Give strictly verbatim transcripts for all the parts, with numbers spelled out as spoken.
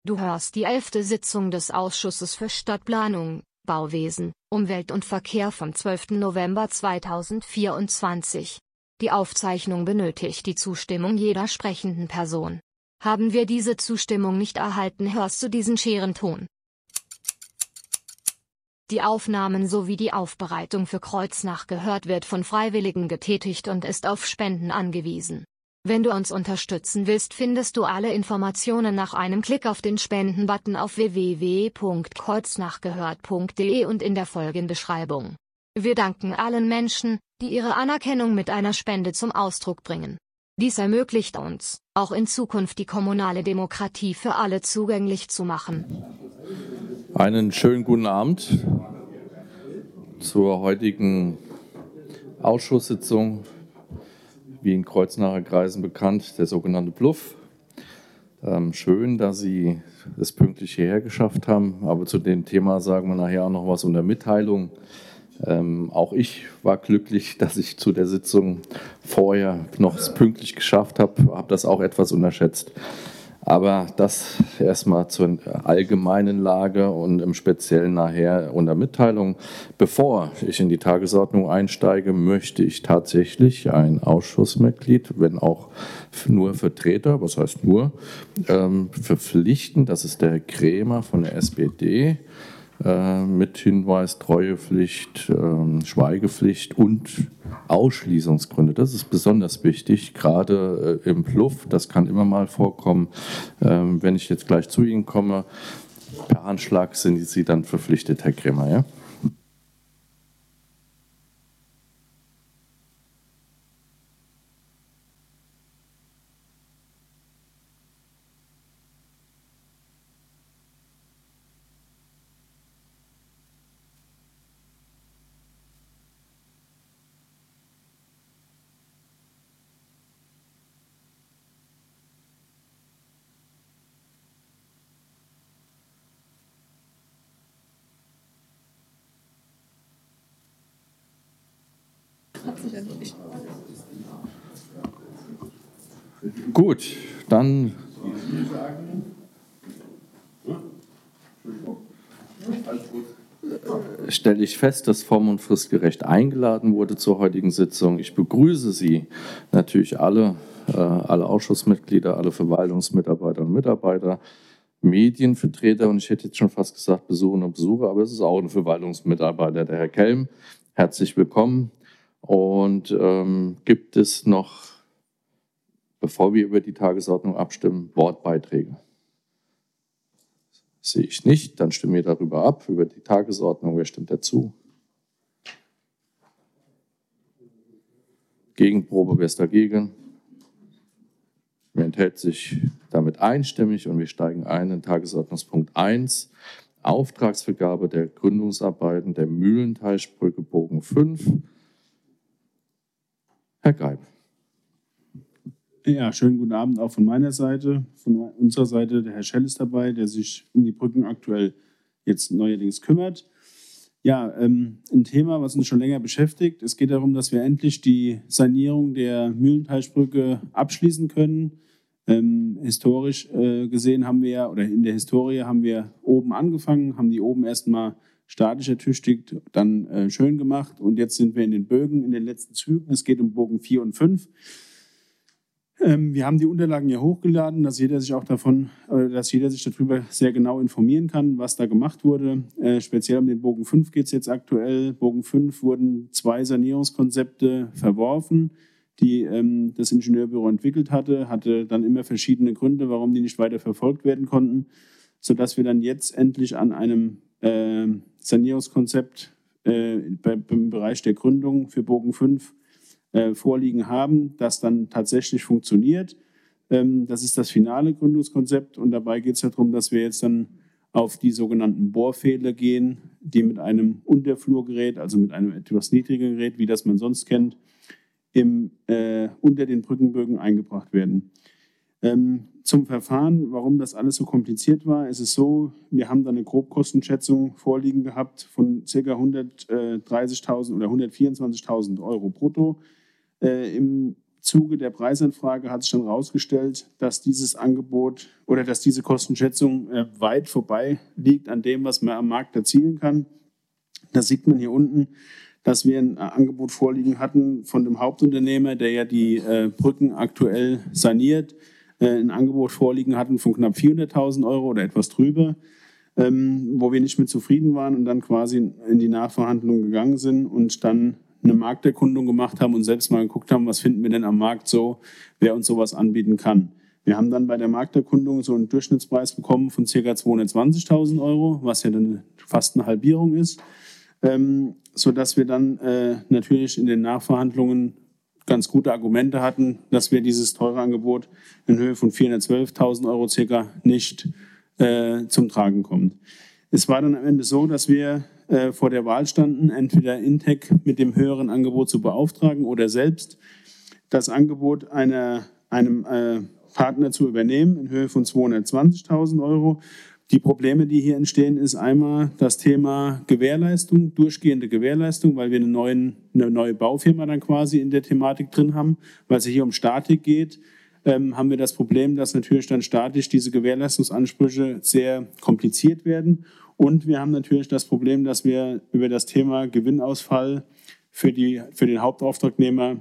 Du hörst die elfte Sitzung des Ausschusses für Stadtplanung, Bauwesen, Umwelt und Verkehr vom zwölften November zweitausendvierundzwanzig. Die Aufzeichnung benötigt die Zustimmung jeder sprechenden Person. Haben wir diese Zustimmung nicht erhalten, hörst du diesen Scherenton. Die Aufnahmen sowie die Aufbereitung für Kreuznach gehört wird von Freiwilligen getätigt und ist auf Spenden angewiesen. Wenn du uns unterstützen willst, findest du alle Informationen nach einem Klick auf den Spenden-Button auf w w w punkt kreuznachgehört punkt de und in der Folgenbeschreibung. Wir danken allen Menschen, die ihre Anerkennung mit einer Spende zum Ausdruck bringen. Dies ermöglicht uns, auch in Zukunft die kommunale Demokratie für alle zugänglich zu machen. Einen schönen guten Abend zur heutigen Ausschusssitzung, wie in Kreuznacher Kreisen bekannt, der sogenannte Bluff. Ähm, schön, dass Sie es pünktlich hierher geschafft haben, aber zu dem Thema sagen wir nachher auch noch was unter Mitteilung. Ähm, auch ich war glücklich, dass ich zu der Sitzung vorher noch es pünktlich geschafft habe, habe das auch etwas unterschätzt. Aber das erstmal zur allgemeinen Lage und im Speziellen nachher unter Mitteilung. Bevor ich in die Tagesordnung einsteige, möchte ich tatsächlich ein Ausschussmitglied, wenn auch nur Vertreter, was heißt nur, ähm, verpflichten. Das ist der Herr Krämer von der S P D. Mit Hinweis, Treuepflicht, Schweigepflicht und Ausschließungsgründe. Das ist besonders wichtig, gerade im Bluff. Das kann immer mal vorkommen. Wenn ich jetzt gleich zu Ihnen komme, per Handschlag sind Sie dann verpflichtet, Herr Krämer, ja? Gut, dann stelle ich fest, dass form- und fristgerecht eingeladen wurde zur heutigen Sitzung. Ich begrüße Sie natürlich alle, äh, alle Ausschussmitglieder, alle Verwaltungsmitarbeiter und Mitarbeiter, Medienvertreter und ich hätte jetzt schon fast gesagt Besucherinnen und Besucher, aber es ist auch ein Verwaltungsmitarbeiter, der Herr Kelm. Herzlich willkommen. Und ähm, gibt es noch, bevor wir über die Tagesordnung abstimmen, Wortbeiträge? Sehe ich nicht, dann stimmen wir darüber ab, über die Tagesordnung. Wer stimmt dazu? Gegenprobe, wer ist dagegen? Wer enthält sich? Damit einstimmig und wir steigen ein in Tagesordnungspunkt eins. Auftragsvergabe der Gründungsarbeiten der Mühlenteichbrücke Bogen fünf. Herr Greib. Ja, schönen guten Abend auch von meiner Seite. Von unserer Seite, der Herr Schell ist dabei, der sich um die Brücken aktuell jetzt neuerdings kümmert. Ja, ähm, ein Thema, was uns schon länger beschäftigt. Es geht darum, dass wir endlich die Sanierung der Mühlenteichbrücke abschließen können. Ähm, historisch äh, gesehen haben wir, oder in der Historie haben wir oben angefangen, haben die oben erstmal statisch ertüchtigt, dann äh, schön gemacht und jetzt sind wir in den Bögen, in den letzten Zügen. Es geht um Bogen vier und fünf. Ähm, wir haben die Unterlagen ja hochgeladen, dass jeder sich auch davon, äh, dass jeder sich darüber sehr genau informieren kann, was da gemacht wurde. Äh, speziell um den Bogen fünf geht es jetzt aktuell. Bogen fünf wurden zwei Sanierungskonzepte verworfen, die ähm, das Ingenieurbüro entwickelt hatte, hatte dann immer verschiedene Gründe, warum die nicht weiter verfolgt werden konnten, sodass wir dann jetzt endlich an einem äh, Sanierungskonzept äh, bei, im Bereich der Gründung für Bogen fünf äh, vorliegen haben, das dann tatsächlich funktioniert. Ähm, das ist das finale Gründungskonzept und dabei geht es darum, dass wir jetzt dann auf die sogenannten Bohrfehler gehen, die mit einem Unterflurgerät, also mit einem etwas niedrigeren Gerät, wie das man sonst kennt, im, äh, unter den Brückenbögen eingebracht werden. Ähm, zum Verfahren, warum das alles so kompliziert war, ist es so, wir haben da eine Grobkostenschätzung vorliegen gehabt von ca. hundertdreißigtausend oder hundertvierundzwanzigtausend Euro brutto. Äh, Im Zuge der Preisanfrage hat sich dann herausgestellt, dass dieses Angebot oder dass diese Kostenschätzung äh, weit vorbei liegt an dem, was man am Markt erzielen kann. Das sieht man hier unten, dass wir ein Angebot vorliegen hatten von dem Hauptunternehmer, der ja die äh, Brücken aktuell saniert, äh, ein Angebot vorliegen hatten von knapp vierhunderttausend Euro oder etwas drüber, ähm, wo wir nicht mehr zufrieden waren und dann quasi in die Nachverhandlung gegangen sind und dann eine Markterkundung gemacht haben und selbst mal geguckt haben, was finden wir denn am Markt so, wer uns sowas anbieten kann. Wir haben dann bei der Markterkundung so einen Durchschnittspreis bekommen von ca. zweihundertzwanzigtausend Euro, was ja dann fast eine Halbierung ist, ähm, sodass wir dann äh, natürlich in den Nachverhandlungen ganz gute Argumente hatten, dass wir dieses teure Angebot in Höhe von vierhundertzwölftausend Euro circa nicht äh, zum Tragen kommt. Es war dann am Ende so, dass wir äh, vor der Wahl standen, entweder Intec mit dem höheren Angebot zu beauftragen oder selbst das Angebot einer, einem äh, Partner zu übernehmen in Höhe von zweihundertzwanzigtausend Euro. Die Probleme, die hier entstehen, ist einmal das Thema Gewährleistung, durchgehende Gewährleistung, weil wir eine, neuen, eine neue Baufirma dann quasi in der Thematik drin haben, weil es hier um Statik geht. Ähm, haben wir das Problem, dass natürlich dann statisch diese Gewährleistungsansprüche sehr kompliziert werden. Und wir haben natürlich das Problem, dass wir über das Thema Gewinnausfall für, die, für den Hauptauftragnehmer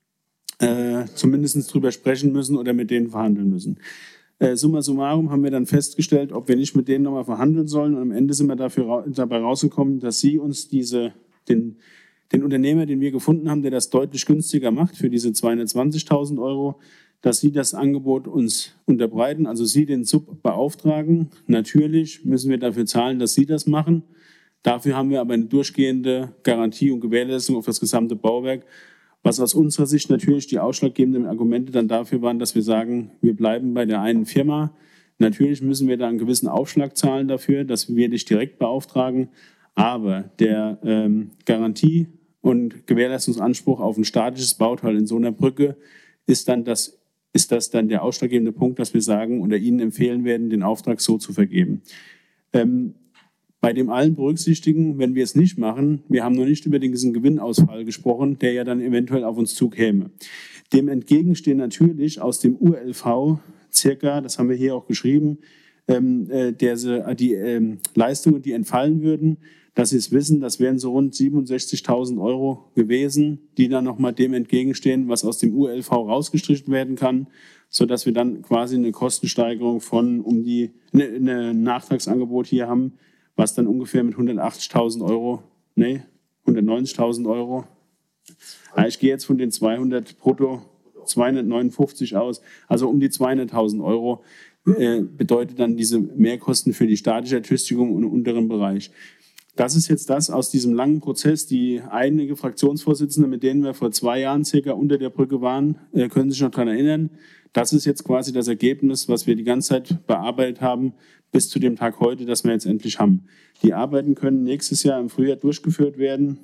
äh, zumindest drüber sprechen müssen oder mit denen verhandeln müssen. Äh, summa summarum haben wir dann festgestellt, ob wir nicht mit denen nochmal verhandeln sollen. Und am Ende sind wir dafür, dabei rausgekommen, dass sie uns diese, den, den Unternehmer, den wir gefunden haben, der das deutlich günstiger macht für diese zweihundertzwanzigtausend Euro, dass sie das Angebot uns unterbreiten, also sie den Sub beauftragen. Natürlich müssen wir dafür zahlen, dass sie das machen. Dafür haben wir aber eine durchgehende Garantie und Gewährleistung auf das gesamte Bauwerk, was aus unserer Sicht natürlich die ausschlaggebenden Argumente dann dafür waren, dass wir sagen, wir bleiben bei der einen Firma. Natürlich müssen wir da einen gewissen Aufschlag zahlen dafür, dass wir dich direkt beauftragen, aber der ähm, Garantie- und Gewährleistungsanspruch auf ein statisches Bauteil in so einer Brücke ist dann das ist das dann der ausschlaggebende Punkt, dass wir sagen oder Ihnen empfehlen werden, den Auftrag so zu vergeben. Ähm, bei dem allen berücksichtigen, wenn wir es nicht machen, wir haben noch nicht über diesen Gewinnausfall gesprochen, der ja dann eventuell auf uns zukäme. Dem entgegenstehen natürlich aus dem U L V circa, das haben wir hier auch geschrieben, ähm, äh, der, die ähm, Leistungen, die entfallen würden, dass Sie es wissen, das wären so rund siebenundsechzigtausend Euro gewesen, die dann nochmal dem entgegenstehen, was aus dem U L V rausgestrichen werden kann, sodass wir dann quasi eine Kostensteigerung von um die, eine, eine Nachtragsangebot hier haben, was dann ungefähr mit hundertachtzigtausend Euro, nee, hundertneunzigtausend Euro, ja, ich gehe jetzt von den zweihundert brutto, zweihundertneunundfünfzig aus, also um die zweihunderttausend Euro äh, bedeutet dann diese Mehrkosten für die statische Ertüchtigung im unteren Bereich. Das ist jetzt das aus diesem langen Prozess. Die einige Fraktionsvorsitzende, mit denen wir vor zwei Jahren circa unter der Brücke waren, können sich noch daran erinnern. Das ist jetzt quasi das Ergebnis, was wir die ganze Zeit bearbeitet haben, bis zu dem Tag heute, das wir jetzt endlich haben. Die Arbeiten können nächstes Jahr im Frühjahr durchgeführt werden.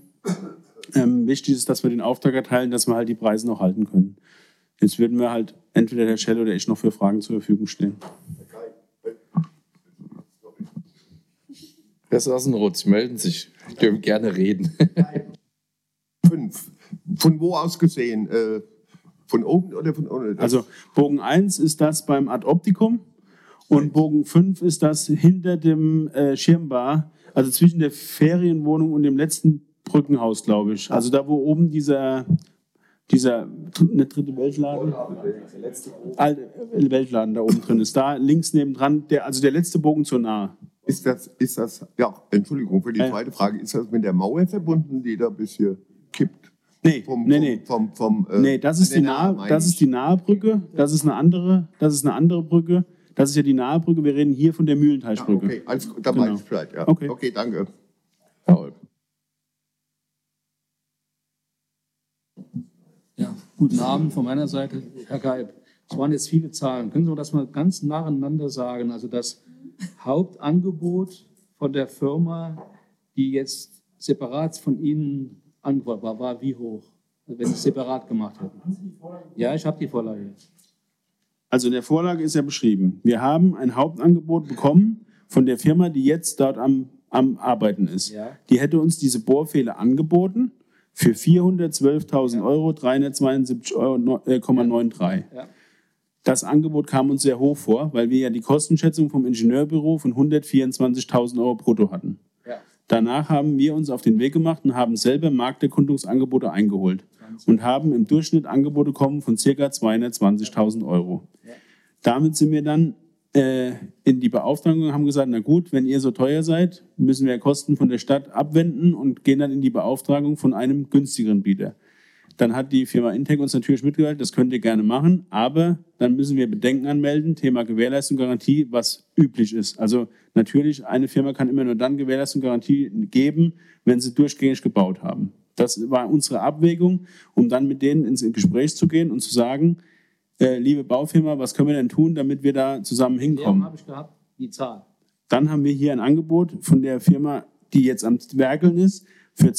Ähm, wichtig ist, dass wir den Auftrag erteilen, dass wir halt die Preise noch halten können. Jetzt würden wir halt entweder der Schell oder ich noch für Fragen zur Verfügung stehen. Herr Sassenroth, Sie melden sich. Ich dürfen gerne reden. Fünf. Von wo aus gesehen? Äh, von oben oder von unten? Also Bogen eins ist das beim Ad Optikum und Bogen fünf ist das hinter dem äh, Schirmbar, also zwischen der Ferienwohnung und dem letzten Brückenhaus, glaube ich. Also da, wo oben dieser, dieser eine dritte Weltladen, alte Weltladen da oben drin ist. Da links nebendran, der, also der letzte Bogen zur Nahe. Ist das, ist das, ja, Entschuldigung für die Ja. zweite Frage, ist das mit der Mauer verbunden, die da bis hier kippt? Nee, Vom, nee, vom, nee. Vom, vom, äh, Nee, das ist, die nahe, das ist die nahe Brücke, das ist eine andere, das ist eine andere Brücke, das ist ja die nahe Brücke, wir reden hier von der Ja, Mühlenteichbrücke. okay, alles, da Genau. weiß ich Bescheid, ja. Okay. Okay, danke. Herr Olb. Ja, guten Abend von meiner Seite, Herr Geib. Es waren jetzt viele Zahlen. Können Sie das mal ganz nacheinander sagen? Also das Hauptangebot von der Firma, die jetzt separat von Ihnen angefordert war, war wie hoch? Wenn Sie es separat gemacht hätten. Ja, ich habe die Vorlage. Also in der Vorlage ist ja beschrieben, wir haben ein Hauptangebot bekommen von der Firma, die jetzt dort am, am Arbeiten ist. Ja. Die hätte uns diese Bohrfehler angeboten für vierhundertzwölftausend Euro, dreihundertzweiundsiebzig Komma dreiundneunzig. Ja. Das Angebot kam uns sehr hoch vor, weil wir ja die Kostenschätzung vom Ingenieurbüro von hundertvierundzwanzigtausend Euro brutto hatten. Ja. Danach haben wir uns auf den Weg gemacht und haben selber Markterkundungsangebote eingeholt und haben im Durchschnitt Angebote bekommen von ca. zweihundertzwanzigtausend Euro. Ja. Damit sind wir dann äh, in die Beauftragung und haben gesagt, na gut, wenn ihr so teuer seid, müssen wir Kosten von der Stadt abwenden und gehen dann in die Beauftragung von einem günstigeren Bieter. Dann hat die Firma Intec uns natürlich mitgeteilt, das könnt ihr gerne machen, aber dann müssen wir Bedenken anmelden, Thema Gewährleistung, Garantie, was üblich ist. Also natürlich, eine Firma kann immer nur dann Gewährleistung, Garantie geben, wenn sie durchgängig gebaut haben. Das war unsere Abwägung, um dann mit denen ins Gespräch zu gehen und zu sagen, äh, liebe Baufirma, was können wir denn tun, damit wir da zusammen hinkommen? habe ich gehabt, die Zahl. Dann haben wir hier ein Angebot von der Firma, die jetzt am Werkeln ist, für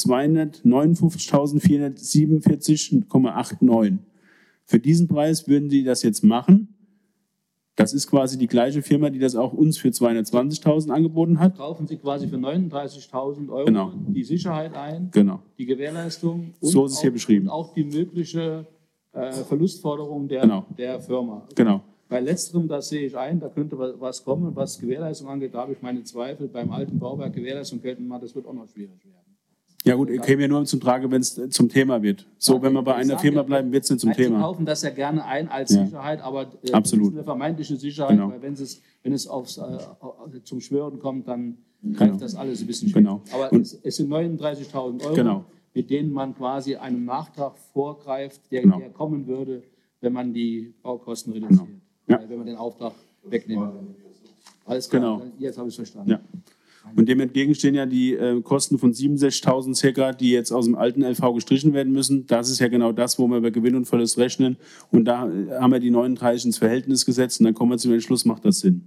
zweihundertneunundfünfzigtausendvierhundertsiebenundvierzig Komma neunundachtzig. Für diesen Preis würden Sie das jetzt machen. Das ist quasi die gleiche Firma, die das auch uns für zweihundertzwanzigtausend angeboten hat. Kaufen Sie quasi für neununddreißigtausend Euro Genau. die Sicherheit ein, Genau. die Gewährleistung und, So ist es auch, hier beschrieben. und auch die mögliche äh, Verlustforderung der, Genau. der Firma. Genau. Bei letzterem, das sehe ich ein, da könnte was kommen, was Gewährleistung angeht, da habe ich meine Zweifel. Beim alten Bauwerk Gewährleistung geltend machen, das wird auch noch schwierig werden. Ja gut, käme ja nur zum Trage, wenn es zum Thema wird. So, wenn wir bei einer Firma bleiben, wird es nicht zum Sie Thema. kaufen das ja gerne ein als Ja. Sicherheit, aber äh, Absolut. das ist eine vermeintliche Sicherheit, Genau. weil wenn es, wenn es aufs, äh, zum Schwören kommt, dann greift Genau. das alles ein bisschen schwer. Genau. Aber Und- es, es sind neununddreißigtausend Euro, Genau. mit denen man quasi einem Nachtrag vorgreift, der, Genau. der kommen würde, wenn man die Baukosten reduziert. Genau. Ja. Weil wenn man den Auftrag wegnimmt. Alles klar, Genau. dann- jetzt habe ich es verstanden. Ja. Und dem entgegenstehen ja die äh, Kosten von siebenundsechzigtausend circa, die jetzt aus dem alten L V gestrichen werden müssen. Das ist ja genau das, wo wir über Gewinn und Verlust rechnen. Und da äh, haben wir die neununddreißig ins Verhältnis gesetzt und dann kommen wir zum Entschluss, macht das Sinn.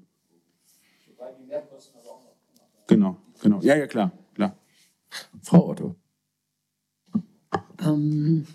Genau, genau. Ja, ja, klar, klar. Frau Otto. Ähm,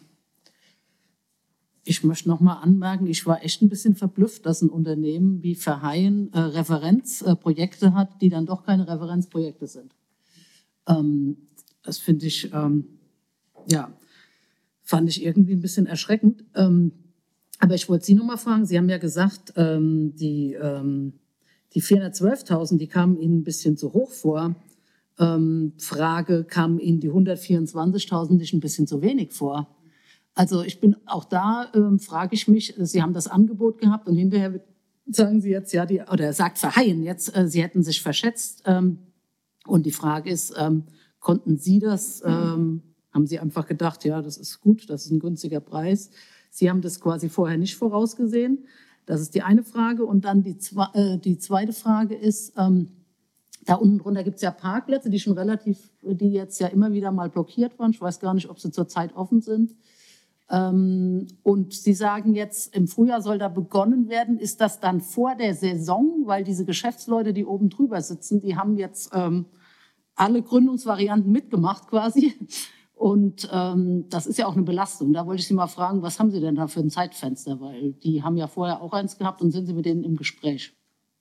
ich möchte noch mal anmerken, ich war echt ein bisschen verblüfft, dass ein Unternehmen wie Verheyen äh, Referenzprojekte äh, hat, die dann doch keine Referenzprojekte sind. Ähm, das finde ich, ähm, ja, fand ich irgendwie ein bisschen erschreckend. Ähm, aber ich wollte Sie noch mal fragen, Sie haben ja gesagt, ähm, die, ähm, die vierhundertzwölftausend, die kamen Ihnen ein bisschen zu hoch vor. Ähm, Frage, kamen Ihnen die hundertvierundzwanzigtausend nicht ein bisschen zu wenig vor? Also ich bin auch da, ähm, frage ich mich, Sie haben das Angebot gehabt und hinterher sagen Sie jetzt, ja, die, oder sagt Verheyen jetzt, äh, Sie hätten sich verschätzt. Ähm, und die Frage ist, ähm, konnten Sie das, ähm, haben Sie einfach gedacht, ja, das ist gut, das ist ein günstiger Preis. Sie haben das quasi vorher nicht vorausgesehen. Das ist die eine Frage. Und dann die, zwe- äh, die zweite Frage ist, ähm, da unten drunter gibt es ja Parkplätze, die schon relativ, die jetzt ja immer wieder mal blockiert waren. Ich weiß gar nicht, ob sie zurzeit offen sind. Ähm, und Sie sagen jetzt, im Frühjahr soll da begonnen werden. Ist das dann vor der Saison? Weil diese Geschäftsleute, die oben drüber sitzen, die haben jetzt ähm, alle Gründungsvarianten mitgemacht quasi. Und ähm, das ist ja auch eine Belastung. Da wollte ich Sie mal fragen, was haben Sie denn da für ein Zeitfenster? Weil die haben ja vorher auch eins gehabt und sind Sie mit denen im Gespräch?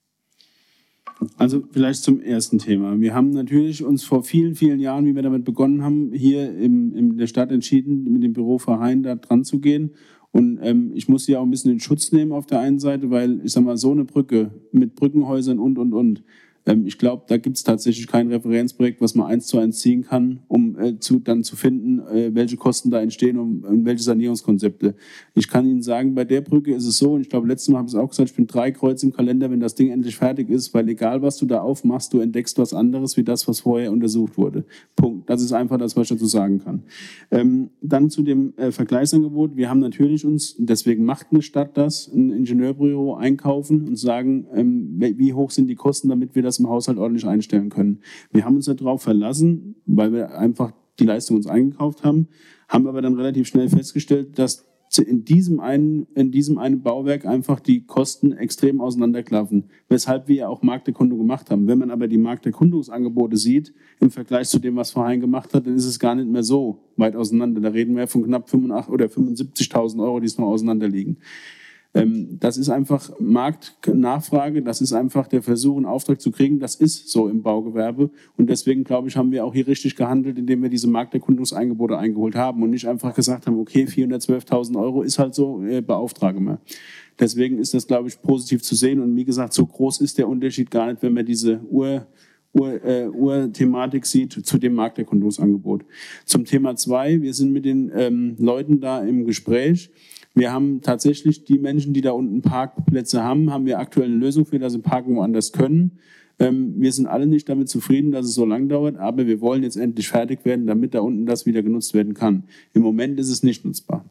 Also vielleicht zum ersten Thema. Wir haben natürlich uns vor vielen, vielen Jahren, wie wir damit begonnen haben, hier im, in der Stadt entschieden, mit dem Büro Verheyen da dran zu gehen. Und ähm, ich muss sie auch ein bisschen in Schutz nehmen auf der einen Seite, weil ich sag mal, so eine Brücke mit Brückenhäusern und, und, und. Ähm, ich glaube, da gibt es tatsächlich kein Referenzprojekt, was man eins zu eins ziehen kann, um äh, zu, dann zu finden, äh, welche Kosten da entstehen und, und welche Sanierungskonzepte. Ich kann Ihnen sagen, bei der Brücke ist es so, und ich glaube, letztes Mal habe ich es auch gesagt, ich bin drei Kreuz im Kalender, wenn das Ding endlich fertig ist, weil egal, was du da aufmachst, du entdeckst was anderes, wie das, was vorher untersucht wurde. Punkt. Das ist einfach das, was ich dazu sagen kann. Ähm, dann zu dem äh, Vergleichsangebot. Wir haben natürlich uns, deswegen macht eine Stadt das, ein Ingenieurbüro einkaufen und sagen, ähm, wie hoch sind die Kosten, damit wir das im Haushalt ordentlich einstellen können. Wir haben uns darauf verlassen, weil wir einfach die Leistung uns eingekauft haben, haben aber dann relativ schnell festgestellt, dass in diesem einen, in diesem einen Bauwerk einfach die Kosten extrem auseinanderklaffen, weshalb wir ja auch Markterkundung gemacht haben. Wenn man aber die Markterkundungsangebote sieht, im Vergleich zu dem, was Verheyen gemacht hat, dann ist es gar nicht mehr so weit auseinander. Da reden wir von knapp fünfundachtzig oder fünfundsiebzigtausend Euro, die es noch auseinander liegen. Ähm, das ist einfach Marktnachfrage, das ist einfach der Versuch, einen Auftrag zu kriegen. Das ist so im Baugewerbe. Und deswegen, glaube ich, haben wir auch hier richtig gehandelt, indem wir diese Markterkundungsangebote eingeholt haben und nicht einfach gesagt haben, okay, vierhundertzwölftausend Euro ist halt so, äh, beauftrage mal. Deswegen ist das, glaube ich, positiv zu sehen. Und wie gesagt, so groß ist der Unterschied gar nicht, wenn man diese Ur- Ur, äh, Ur-Thematik sieht zu dem Markterkundungsangebot. Zum Thema zwei, wir sind mit den ähm, Leuten da im Gespräch. Wir haben tatsächlich die Menschen, die da unten Parkplätze haben, haben wir aktuell eine Lösung für, dass sie parken woanders können. Ähm, wir sind alle nicht damit zufrieden, dass es so lang dauert, aber wir wollen jetzt endlich fertig werden, damit da unten das wieder genutzt werden kann. Im Moment ist es nicht nutzbar.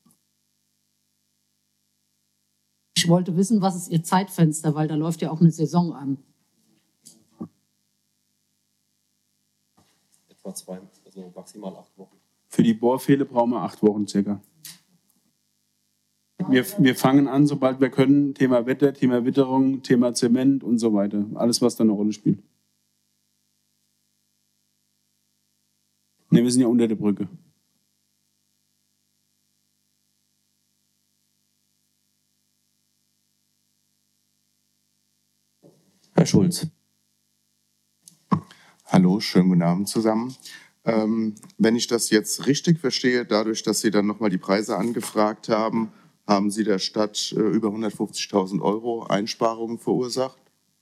Ich wollte wissen, was ist Ihr Zeitfenster, weil da läuft ja auch eine Saison an. Etwa zwei, also maximal acht Wochen. Für die Bohrpfähle brauchen wir acht Wochen circa. Wir, wir fangen an, sobald wir können, Thema Wetter, Thema Witterung, Thema Zement und so weiter. Alles, was da eine Rolle spielt. Ne, wir sind ja unter der Brücke. Herr Schulz. Hallo, schönen guten Abend zusammen. Ähm, wenn ich das jetzt richtig verstehe, dadurch, dass Sie dann nochmal die Preise angefragt haben, haben Sie der Stadt äh, über hundertfünfzigtausend Euro Einsparungen verursacht?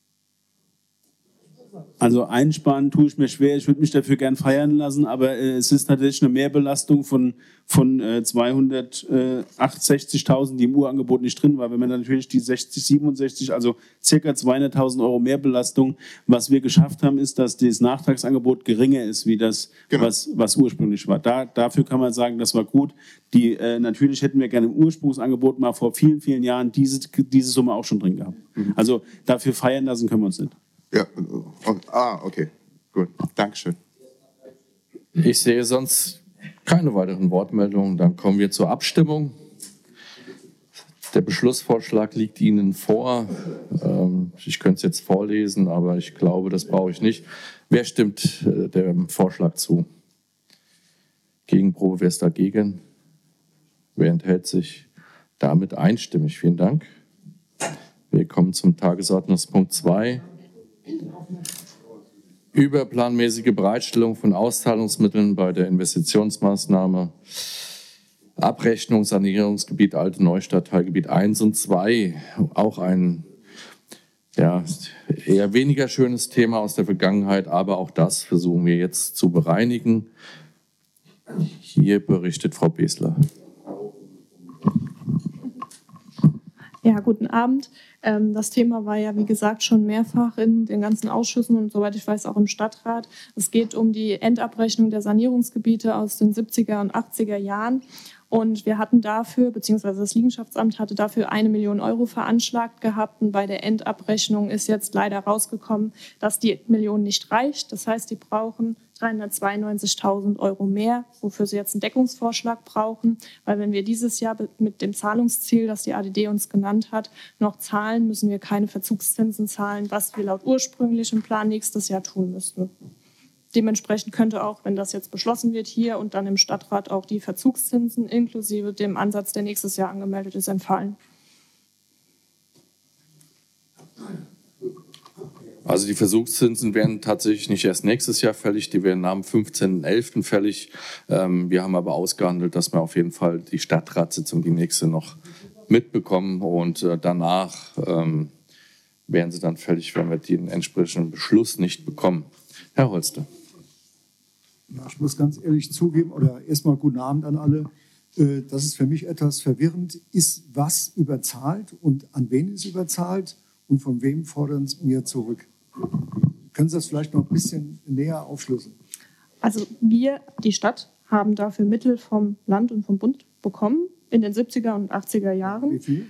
Also einsparen tue ich mir schwer. Ich würde mich dafür gern feiern lassen, aber äh, es ist tatsächlich eine Mehrbelastung von, von äh, zweihundertsechzigtausend, die im Urangebot nicht drin war. Wenn man dann natürlich die sechzig, siebenundsechzig, also circa zweihunderttausend Euro Mehrbelastung, was wir geschafft haben, ist, dass das Nachtragsangebot geringer ist, wie das, genau. was, was ursprünglich war. Da, dafür kann man sagen, das war gut. Die, äh, natürlich hätten wir gerne im Ursprungsangebot mal vor vielen, vielen Jahren diese, diese Summe auch schon drin gehabt. Mhm. Also dafür feiern lassen können wir uns nicht. Ja, ah, okay, gut, Dankeschön. Ich sehe sonst keine weiteren Wortmeldungen. Dann kommen wir zur Abstimmung. Der Beschlussvorschlag liegt Ihnen vor. Ich könnte es jetzt vorlesen, aber ich glaube, das brauche ich nicht. Wer stimmt dem Vorschlag zu? Gegenprobe, wer ist dagegen? Wer enthält sich? Damit einstimmig. Vielen Dank. Wir kommen zum Tagesordnungspunkt zwei. Überplanmäßige Bereitstellung von Auszahlungsmitteln bei der Investitionsmaßnahme Abrechnung Sanierungsgebiet Alte Neustadt, Teilgebiet eins und zwei. Auch ein ja, eher weniger schönes Thema aus der Vergangenheit, aber auch das versuchen wir jetzt zu bereinigen. Hier berichtet Frau Besler. Ja, guten Abend. Das Thema war ja, wie gesagt, schon mehrfach in den ganzen Ausschüssen und soweit ich weiß auch im Stadtrat. Es geht um die Endabrechnung der Sanierungsgebiete aus den siebziger und achtziger Jahren. Und wir hatten dafür, beziehungsweise das Liegenschaftsamt hatte dafür eine Million Euro veranschlagt gehabt. Und bei der Endabrechnung ist jetzt leider rausgekommen, dass die Million nicht reicht. Das heißt, die brauchen dreihundertzweiundneunzigtausend Euro mehr, wofür sie jetzt einen Deckungsvorschlag brauchen. Weil wenn wir dieses Jahr mit dem Zahlungsziel, das die A D D uns genannt hat, noch zahlen, müssen wir keine Verzugszinsen zahlen, was wir laut ursprünglichem Plan nächstes Jahr tun müssten. Dementsprechend könnte auch, wenn das jetzt beschlossen wird, hier und dann im Stadtrat auch die Verzugszinsen inklusive dem Ansatz, der nächstes Jahr angemeldet ist, entfallen. Also die Versuchszinsen werden tatsächlich nicht erst nächstes Jahr fällig, die werden am fünfzehnten elften fällig. Wir haben aber ausgehandelt, dass wir auf jeden Fall die Stadtratssitzung, die nächste, noch mitbekommen und danach werden sie dann fällig, wenn wir den entsprechenden Beschluss nicht bekommen. Herr Holster. Ja, ich muss ganz ehrlich zugeben, oder erstmal guten Abend an alle, dass es für mich etwas verwirrend ist, was überzahlt und an wen ist überzahlt und von wem fordern es mir zurück. Können Sie das vielleicht noch ein bisschen näher aufschlüsseln? Also wir, die Stadt, haben dafür Mittel vom Land und vom Bund bekommen in den siebziger und achtziger Jahren. Wie viel?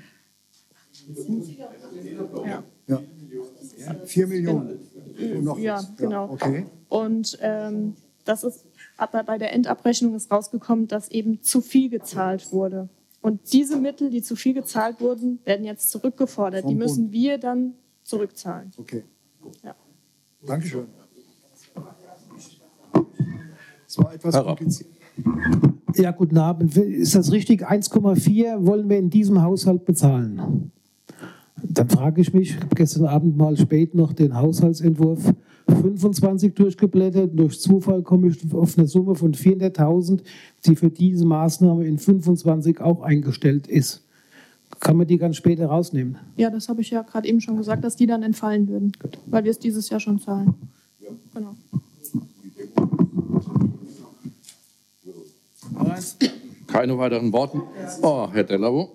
Ja. Ja. Vier Millionen. Und noch ja, was. Genau. Ja, okay. Und ähm, das ist, aber bei der Endabrechnung ist rausgekommen, dass eben zu viel gezahlt wurde. Und diese Mittel, die zu viel gezahlt wurden, werden jetzt zurückgefordert. Vom die müssen Bund. Wir dann zurückzahlen. Okay. Ja. Dankeschön. Das war etwas kompliziert. Ja, guten Abend. Ist das richtig? eins Komma vier wollen wir in diesem Haushalt bezahlen. Dann frage ich mich, ich habe gestern Abend mal spät noch den Haushaltsentwurf fünfundzwanzig durchgeblättert. Durch Zufall komme ich auf eine Summe von vierhunderttausend, die für diese Maßnahme in fünfundzwanzig auch eingestellt ist. Kann man die ganz später rausnehmen? Ja, das habe ich ja gerade eben schon gesagt, dass die dann entfallen würden, Gut. weil wir es dieses Jahr schon zahlen. Ja. Genau. Keine weiteren Worte. Oh, Herr Dellau.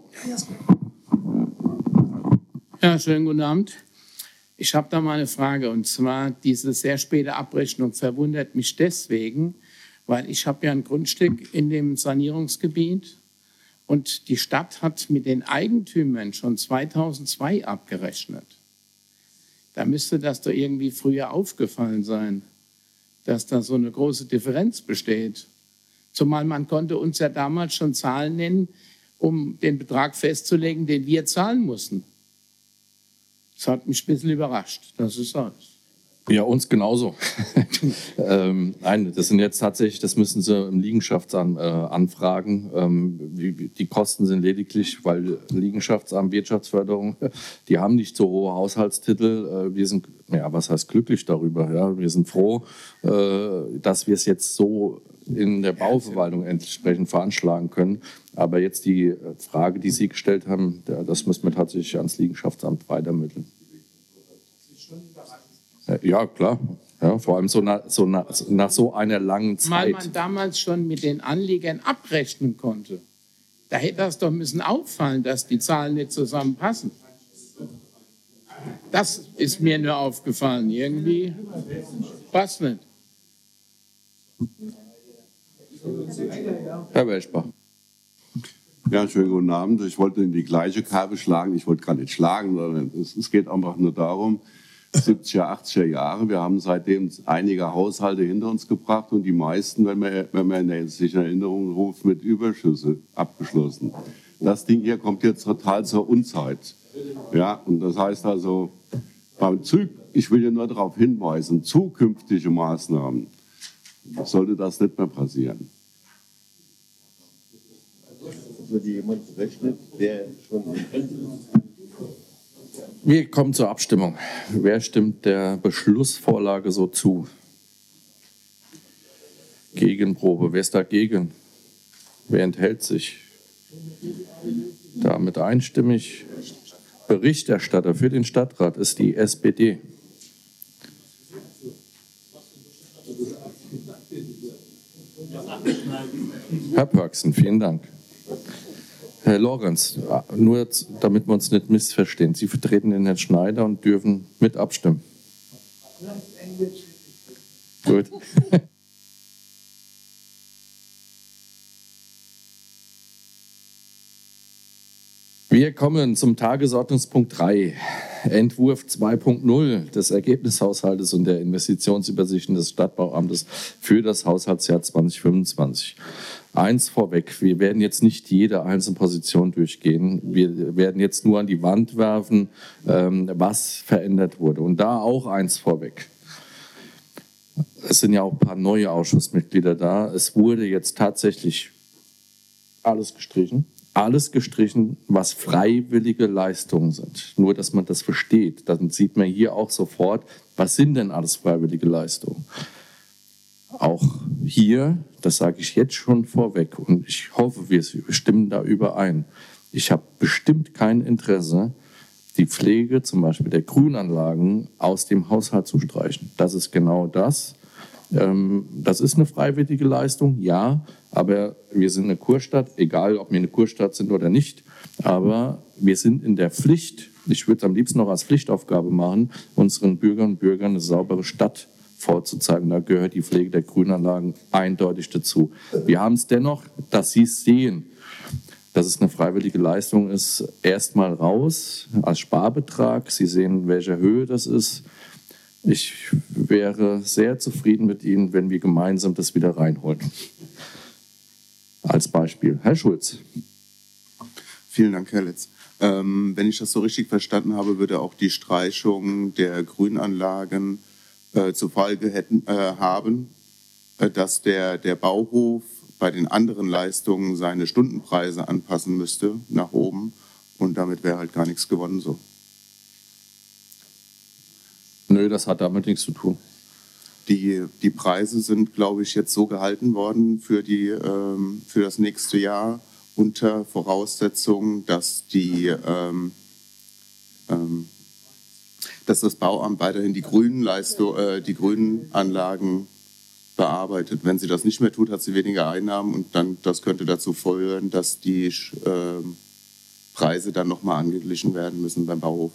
Ja, schönen guten Abend. Ich habe da mal eine Frage, und zwar diese sehr späte Abrechnung verwundert mich deswegen, weil ich habe ja ein Grundstück in dem Sanierungsgebiet und die Stadt hat mit den Eigentümern schon zweitausendzwei abgerechnet. Da müsste das doch irgendwie früher aufgefallen sein, dass da so eine große Differenz besteht. Zumal man konnte uns ja damals schon Zahlen nennen, um den Betrag festzulegen, den wir zahlen mussten. Das hat mich ein bisschen überrascht. Das ist alles. Ja, uns genauso. ähm, nein, das sind jetzt tatsächlich, das müssen Sie im Liegenschaftsamt äh, anfragen. Ähm, wie, die Kosten sind lediglich, weil Liegenschaftsamt, Wirtschaftsförderung, die haben nicht so hohe Haushaltstitel. Äh, wir sind, ja, was heißt glücklich darüber? Ja? Wir sind froh, äh, dass wir es jetzt so in der Bauverwaltung entsprechend veranschlagen können. Aber jetzt die Frage, die Sie gestellt haben, das müssen wir tatsächlich ans Liegenschaftsamt weitermitteln. Ja, klar. Ja, vor allem so nach, so nach, nach so einer langen Zeit. Weil man damals schon mit den Anlegern abrechnen konnte. Da hätte das doch müssen auffallen, dass die Zahlen nicht zusammenpassen. Das ist mir nur aufgefallen. Irgendwie passt nicht. Herr Welschbach. Ja, schönen guten Abend. Ich wollte in die gleiche Kerbe schlagen. Ich wollte gar nicht schlagen, sondern es, es geht einfach nur darum, siebziger, achtziger Jahre, wir haben seitdem einige Haushalte hinter uns gebracht und die meisten, wenn man, wenn man sich in Erinnerung ruft, mit Überschüsse abgeschlossen. Das Ding hier kommt jetzt total zur Unzeit. Ja, und das heißt also, beim Zug, ich will ja nur darauf hinweisen, zukünftige Maßnahmen, sollte das nicht mehr passieren. Würde jemand rechnen, der schon Wir kommen zur Abstimmung. Wer stimmt der Beschlussvorlage so zu? Gegenprobe. Wer ist dagegen? Wer enthält sich? Damit einstimmig. Berichterstatter für den Stadtrat ist die S P D. Herr Pörksen, vielen Dank. Herr Lorenz, nur damit wir uns nicht missverstehen, Sie vertreten den Herrn Schneider und dürfen mit abstimmen. Gut. Wir kommen zum Tagesordnungspunkt drei. Entwurf zwei Punkt null des Ergebnishaushaltes und der Investitionsübersichten des Stadtbauamtes für das Haushaltsjahr zwanzig fünfundzwanzig. Eins vorweg, wir werden jetzt nicht jede einzelne Position durchgehen. Wir werden jetzt nur an die Wand werfen, was verändert wurde. Und da auch eins vorweg. Es sind ja auch ein paar neue Ausschussmitglieder da. Es wurde jetzt tatsächlich alles gestrichen. Alles gestrichen, was freiwillige Leistungen sind. Nur, dass man das versteht. Dann sieht man hier auch sofort, was sind denn alles freiwillige Leistungen. Auch hier, das sage ich jetzt schon vorweg, und ich hoffe, wir stimmen da überein. Ich habe bestimmt kein Interesse, die Pflege zum Beispiel der Grünanlagen aus dem Haushalt zu streichen. Das ist genau das. Das ist eine freiwillige Leistung, ja, aber wir sind eine Kurstadt, egal ob wir eine Kurstadt sind oder nicht, aber wir sind in der Pflicht, ich würde es am liebsten noch als Pflichtaufgabe machen, unseren Bürgerinnen und Bürgern eine saubere Stadt vorzuzeigen. Da gehört die Pflege der Grünanlagen eindeutig dazu. Wir haben es dennoch, dass Sie es sehen, dass es eine freiwillige Leistung ist, erstmal raus als Sparbetrag. Sie sehen, in welcher Höhe das ist. Ich wäre sehr zufrieden mit Ihnen, wenn wir gemeinsam das wieder reinholen. Als Beispiel. Herr Schulz. Vielen Dank, Herr Letz. Ähm, wenn ich das so richtig verstanden habe, würde auch die Streichung der Grünanlagen äh, zur Folge hätten, äh, haben, äh, dass der, der Bauhof bei den anderen Leistungen seine Stundenpreise anpassen müsste nach oben und damit wäre halt gar nichts gewonnen so. Nö, das hat damit nichts zu tun. Die, die Preise sind, glaube ich, jetzt so gehalten worden für, die, ähm, für das nächste Jahr unter Voraussetzung, dass die ähm, ähm, dass das Bauamt weiterhin die grünen, Leistung, äh, die grünen Anlagen bearbeitet. Wenn sie das nicht mehr tut, hat sie weniger Einnahmen und dann, das könnte dazu führen, dass die äh, Preise dann nochmal angeglichen werden müssen beim Bauhof.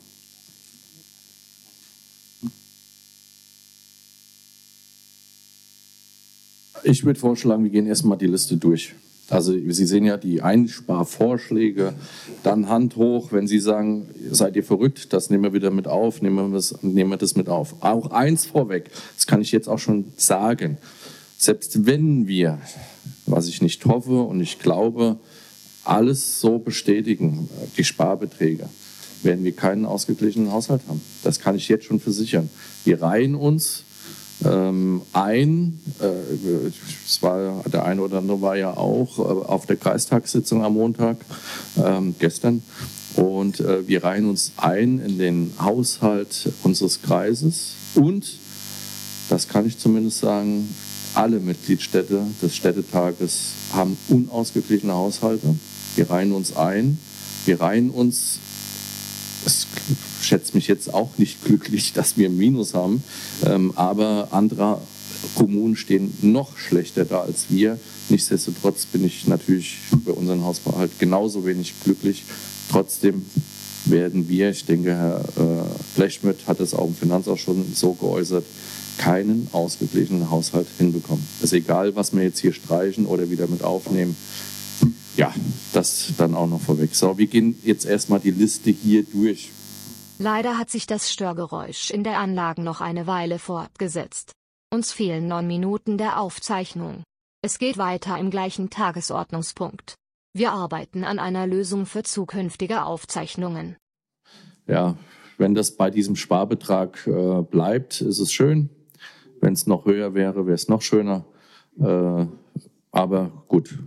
Ich würde vorschlagen, wir gehen erstmal die Liste durch. Also Sie sehen ja die Einsparvorschläge, dann Hand hoch, wenn Sie sagen, seid ihr verrückt, das nehmen wir wieder mit auf, nehmen wir das, nehmen wir das mit auf. Auch eins vorweg, das kann ich jetzt auch schon sagen, selbst wenn wir, was ich nicht hoffe und ich glaube, alles so bestätigen, die Sparbeträge, werden wir keinen ausgeglichenen Haushalt haben. Das kann ich jetzt schon versichern. Wir reihen uns Ähm, ein, äh, es war, der eine oder andere war ja auch äh, auf der Kreistagssitzung am Montag, ähm, gestern, und äh, wir reihen uns ein in den Haushalt unseres Kreises und, das kann ich zumindest sagen, alle Mitgliedsstädte des Städtetages haben unausgeglichene Haushalte. Wir reihen uns ein, wir reihen uns, es schätzt mich jetzt auch nicht glücklich, dass wir ein Minus haben, ähm, aber andere Kommunen stehen noch schlechter da als wir. Nichtsdestotrotz bin ich natürlich bei unserem Haushalt genauso wenig glücklich. Trotzdem werden wir, ich denke, Herr äh, Blechschmidt hat es auch im Finanzausschuss so geäußert, keinen ausgeglichenen Haushalt hinbekommen. Es ist egal, was wir jetzt hier streichen oder wieder mit aufnehmen. Ja, das dann auch noch vorweg. So, wir gehen jetzt erstmal die Liste hier durch. Leider hat sich das Störgeräusch in der Anlage noch eine Weile fortgesetzt. Uns fehlen neun Minuten der Aufzeichnung. Es geht weiter im gleichen Tagesordnungspunkt. Wir arbeiten an einer Lösung für zukünftige Aufzeichnungen. Ja, wenn das bei diesem Sparbetrag äh, bleibt, ist es schön. Wenn es noch höher wäre, wäre es noch schöner. Äh, aber gut.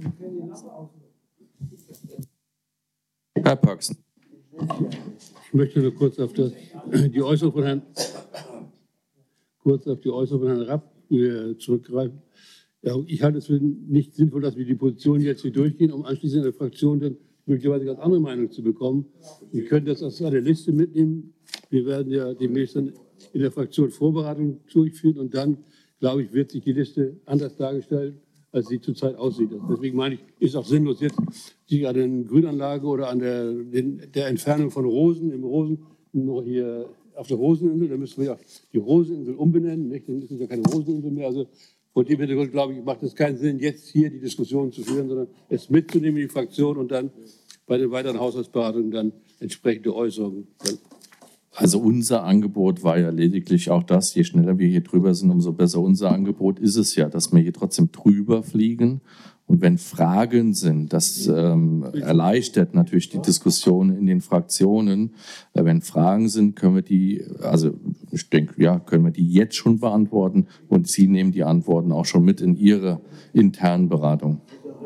Herr Pörksen. Ich möchte nur kurz auf das, die Äußerung von Herrn, kurz auf die Äußerung von Herrn Rapp äh, zurückgreifen. Ja, ich halte es für nicht sinnvoll, dass wir die Position jetzt hier durchgehen, um anschließend in der Fraktion dann möglicherweise ganz andere Meinung zu bekommen. Wir können das aus einer Liste mitnehmen. Wir werden ja demnächst dann in der Fraktion Vorbereitung durchführen und dann, glaube ich, wird sich die Liste anders dargestellt, als sie zurzeit aussieht. Deswegen meine ich, ist auch sinnlos jetzt, sich an den Grünanlagen oder an der, den, der Entfernung von Rosen, im Rosen, nur hier auf der Roseninsel, da müssen wir ja die Roseninsel umbenennen, nicht? Dann ist es ja keine Roseninsel mehr. Also vor dem Hintergrund, glaube ich, macht es keinen Sinn, jetzt hier die Diskussion zu führen, sondern es mitzunehmen in die Fraktion und dann bei den weiteren Haushaltsberatungen dann entsprechende Äußerungen. Also unser Angebot war ja lediglich auch das, je schneller wir hier drüber sind, umso besser. Unser Angebot ist es ja, dass wir hier trotzdem drüber fliegen. Und wenn Fragen sind, das ähm, erleichtert natürlich die Diskussion in den Fraktionen. Äh, wenn Fragen sind, können wir die, also ich denke, ja, können wir die jetzt schon beantworten. Und Sie nehmen die Antworten auch schon mit in Ihre internen Beratung.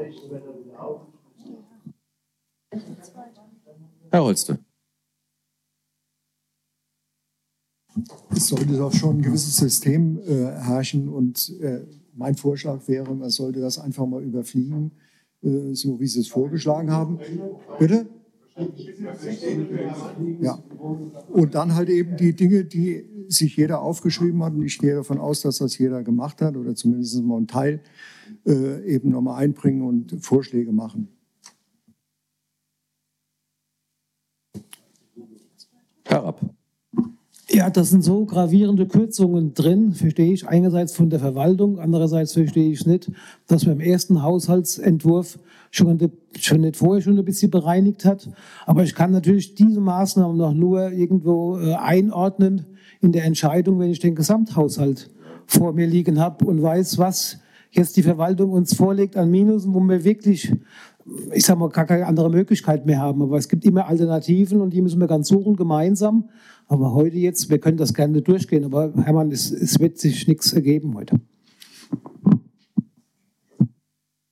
Herr Holste. Es sollte doch schon ein gewisses System äh, herrschen und äh, mein Vorschlag wäre, man sollte das einfach mal überfliegen, äh, so wie Sie es vorgeschlagen haben. Bitte? Ja. Und dann halt eben die Dinge, die sich jeder aufgeschrieben hat, und ich gehe davon aus, dass das jeder gemacht hat oder zumindest mal einen Teil äh, eben nochmal einbringen und Vorschläge machen. Herr Rapp. Ja, das sind so gravierende Kürzungen drin, verstehe ich einerseits von der Verwaltung, andererseits verstehe ich nicht, dass man im ersten Haushaltsentwurf schon, schon nicht vorher schon ein bisschen bereinigt hat. Aber ich kann natürlich diese Maßnahmen noch nur irgendwo äh, einordnen in der Entscheidung, wenn ich den Gesamthaushalt vor mir liegen habe und weiß, was jetzt die Verwaltung uns vorlegt an Minusen, wo wir wirklich, ich sage mal, gar keine andere Möglichkeit mehr haben. Aber es gibt immer Alternativen und die müssen wir ganz suchen, gemeinsam. Aber heute jetzt, wir können das gerne durchgehen, aber Hermann, es, es wird sich nichts ergeben heute.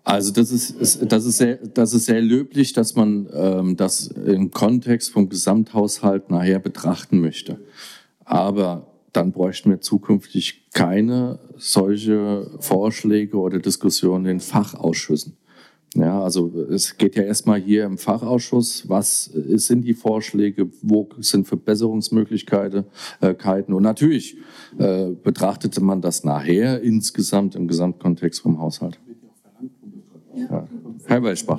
Also das ist, das ist, sehr, das ist sehr löblich, dass man ähm, das im Kontext vom Gesamthaushalt nachher betrachten möchte. Aber dann bräuchten wir zukünftig keine solche Vorschläge oder Diskussionen in Fachausschüssen. Ja, also es geht ja erstmal hier im Fachausschuss, was sind die Vorschläge, wo sind Verbesserungsmöglichkeiten äh, und natürlich äh, betrachtete man das nachher insgesamt im Gesamtkontext vom Haushalt. Ja. Herr Welschbach.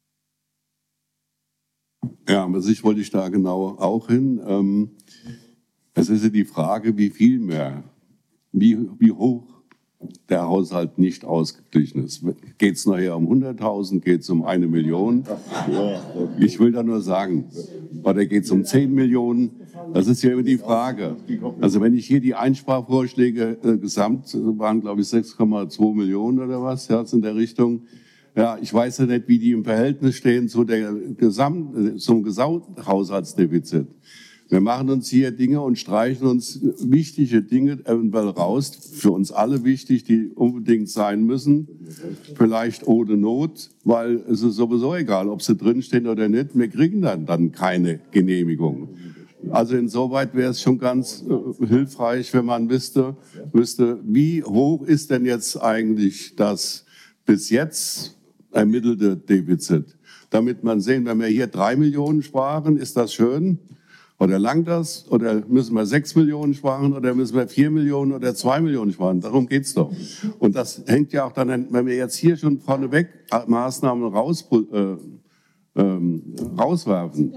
Ja, aber sich wollte ich da genau auch hin. Ähm, es ist ja die Frage, wie viel mehr, wie, wie hoch der Haushalt nicht ausgeglichen ist. Geht es nachher um hunderttausend, geht es um eine Million? Ich will da nur sagen, oder geht es um zehn Millionen? Das ist ja immer die Frage. Also wenn ich hier die Einsparvorschläge äh, gesamt waren, glaube ich, sechs Komma zwei Millionen oder was, ja, in der Richtung. Ja, ich weiß ja nicht, wie die im Verhältnis stehen zu der Gesamt, zum Gesamthaushaltsdefizit. Wir machen uns hier Dinge und streichen uns wichtige Dinge eventuell raus, für uns alle wichtig, die unbedingt sein müssen, vielleicht ohne Not, weil es ist sowieso egal, ob sie drinstehen oder nicht, wir kriegen dann, dann keine Genehmigung. Also insoweit wäre es schon ganz äh, hilfreich, wenn man wüsste, wüsste, wie hoch ist denn jetzt eigentlich das bis jetzt ermittelte Defizit. Damit man sehen, wenn wir hier drei Millionen sparen, ist das schön? Oder langt das? Oder müssen wir sechs Millionen sparen? Oder müssen wir vier Millionen oder zwei Millionen sparen? Darum geht's doch. Und das hängt ja auch dann, wenn wir jetzt hier schon vorneweg Maßnahmen raus, äh, ähm, rauswerfen.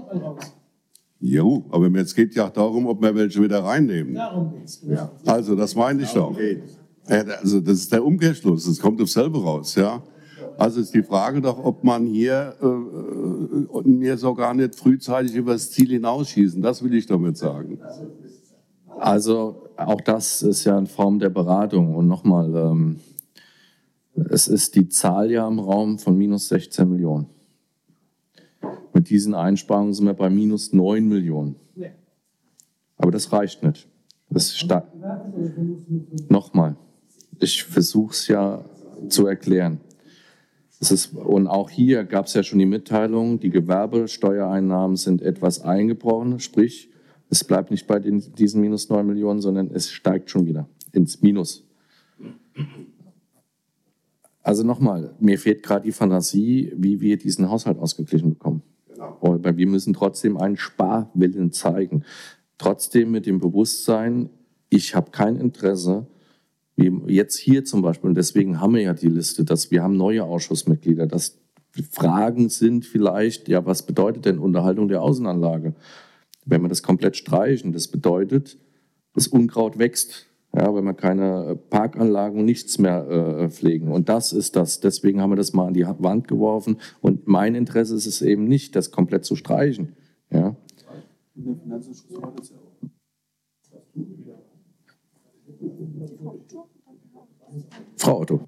Jo, aber jetzt geht ja auch darum, ob wir welche wieder reinnehmen. Darum geht's. Ja. Also, das meine ich doch. Also, das ist der Umkehrschluss. Das kommt auf selber raus, ja. Also ist die Frage doch, ob man hier äh, mir so gar nicht frühzeitig über das Ziel hinausschießen. Das will ich damit sagen. Also auch das ist ja in Form der Beratung. Und nochmal, ähm, es ist die Zahl ja im Raum von minus sechzehn Millionen. Mit diesen Einsparungen sind wir bei minus neun Millionen. Aber das reicht nicht. Das sta- nochmal, ich versuche es ja zu erklären. Es ist, und auch hier gab es ja schon die Mitteilung, die Gewerbesteuereinnahmen sind etwas eingebrochen, sprich, es bleibt nicht bei den, diesen minus neun Millionen, sondern es steigt schon wieder ins Minus. Also nochmal, mir fehlt gerade die Fantasie, wie wir diesen Haushalt ausgeglichen bekommen. Aber wir müssen trotzdem einen Sparwillen zeigen. Trotzdem mit dem Bewusstsein, ich habe kein Interesse, wie jetzt hier zum Beispiel, und deswegen haben wir ja die Liste, dass wir haben neue Ausschussmitglieder, dass Fragen sind vielleicht, ja, was bedeutet denn Unterhaltung der Außenanlage? Wenn wir das komplett streichen, das bedeutet, das Unkraut wächst, ja, wenn wir keine Parkanlagen, nichts mehr äh, pflegen. Und das ist das. Deswegen haben wir das mal an die Wand geworfen. Und mein Interesse ist es eben nicht, das komplett zu streichen. Ja. Frau Otto.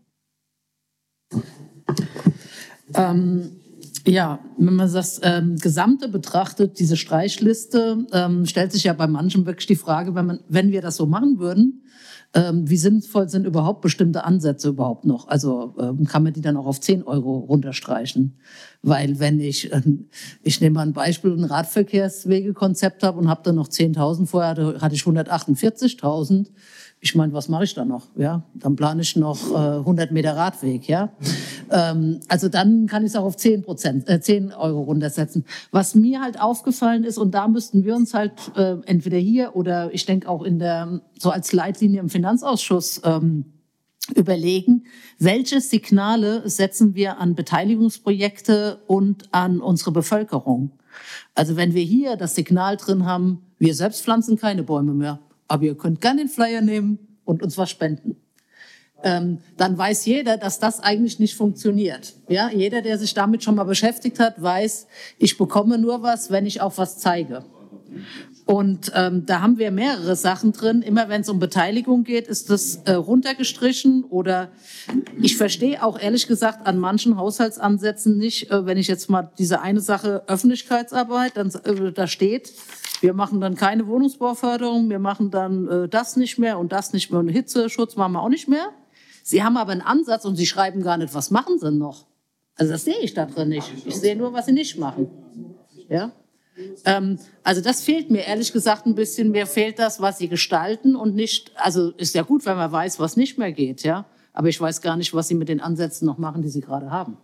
Ähm, ja, wenn man das ähm, Gesamte betrachtet, diese Streichliste, ähm, stellt sich ja bei manchen wirklich die Frage, wenn, man, wenn wir das so machen würden, ähm, wie sinnvoll sind überhaupt bestimmte Ansätze überhaupt noch? Also ähm, kann man die dann auch auf zehn Euro runterstreichen? Weil wenn ich, äh, ich nehme mal ein Beispiel, ein Radverkehrswegekonzept habe und habe dann noch zehntausend, vorher hatte, hatte ich hundertachtundvierzigtausend. Ich meine, was mache ich dann noch? Ja, dann plane ich noch äh, hundert Meter Radweg. Ja, ähm, also dann kann ich es auch auf zehn Prozent, äh, zehn Euro runtersetzen. Was mir halt aufgefallen ist, und da müssten wir uns halt äh, entweder hier oder ich denke auch in der so als Leitlinie im Finanzausschuss ähm, überlegen, welche Signale setzen wir an Beteiligungsprojekte und an unsere Bevölkerung. Also wenn wir hier das Signal drin haben, wir selbst pflanzen keine Bäume mehr. Aber ihr könnt gerne den Flyer nehmen und uns was spenden. Ähm, dann weiß jeder, dass das eigentlich nicht funktioniert. Ja, jeder, der sich damit schon mal beschäftigt hat, weiß, ich bekomme nur was, wenn ich auch was zeige. Und ähm, da haben wir mehrere Sachen drin. Immer wenn es um Beteiligung geht, ist das äh, runtergestrichen. Oder ich verstehe auch ehrlich gesagt an manchen Haushaltsansätzen nicht, äh, wenn ich jetzt mal diese eine Sache Öffentlichkeitsarbeit, dann äh, da steht, wir machen dann keine Wohnungsbauförderung, wir machen dann äh, das nicht mehr und das nicht mehr und Hitzeschutz machen wir auch nicht mehr. Sie haben aber einen Ansatz und Sie schreiben gar nicht, was machen Sie noch. Also das sehe ich da drin nicht. Ich sehe nur, was sie nicht machen. Ja? Ähm, also das fehlt mir ehrlich gesagt ein bisschen. Mir fehlt das, was sie gestalten und nicht, also ist ja gut, wenn man weiß, was nicht mehr geht, ja. Aber ich weiß gar nicht, was sie mit den Ansätzen noch machen, die sie gerade haben.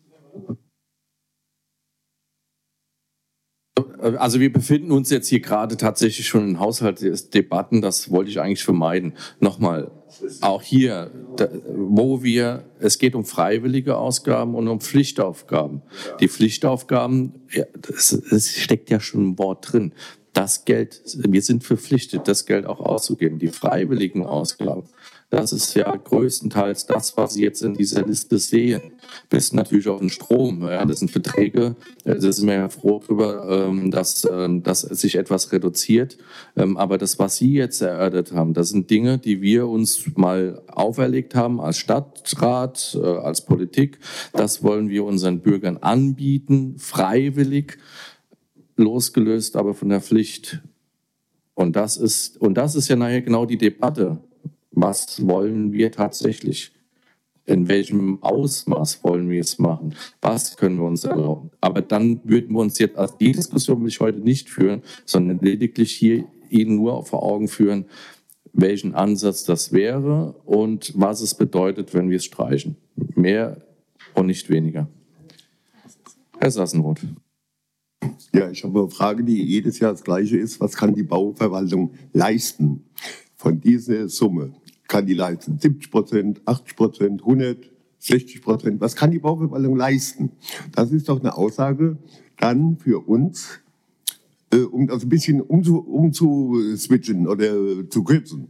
Also wir befinden uns jetzt hier gerade tatsächlich schon in Haushaltsdebatten, das wollte ich eigentlich vermeiden. Nochmal, auch hier, da, wo wir, es geht um freiwillige Ausgaben und um Pflichtaufgaben. Die Pflichtaufgaben, ja, es steckt ja schon ein Wort drin. Das Geld, wir sind verpflichtet, das Geld auch auszugeben. Die freiwilligen Ausgaben, das ist ja größtenteils das, was Sie jetzt in dieser Liste sehen. Bis natürlich auf den Strom. Ja, das sind Verträge, da sind wir ja froh drüber, dass, dass sich etwas reduziert. Aber das, was Sie jetzt erörtert haben, das sind Dinge, die wir uns mal auferlegt haben als Stadtrat, als Politik. Das wollen wir unseren Bürgern anbieten, freiwillig, losgelöst aber von der Pflicht. Und das ist, und das ist ja nachher genau die Debatte. Was wollen wir tatsächlich? In welchem Ausmaß wollen wir es machen? Was können wir uns erlauben? Aber dann würden wir uns jetzt, also die Diskussion will ich heute nicht führen, sondern lediglich hier Ihnen nur vor Augen führen, welchen Ansatz das wäre und was es bedeutet, wenn wir es streichen. Mehr und nicht weniger. Herr Sassenroth. Ja, ich habe eine Frage, die jedes Jahr das gleiche ist. Was kann die Bauverwaltung leisten von dieser Summe? Kann die leisten siebzig Prozent, achtzig Prozent, hundert, sechzig Prozent? Was kann die Bauverwaltung leisten? Das ist doch eine Aussage dann für uns, äh, um das ein bisschen umzu, umzuswitchen oder zu kürzen.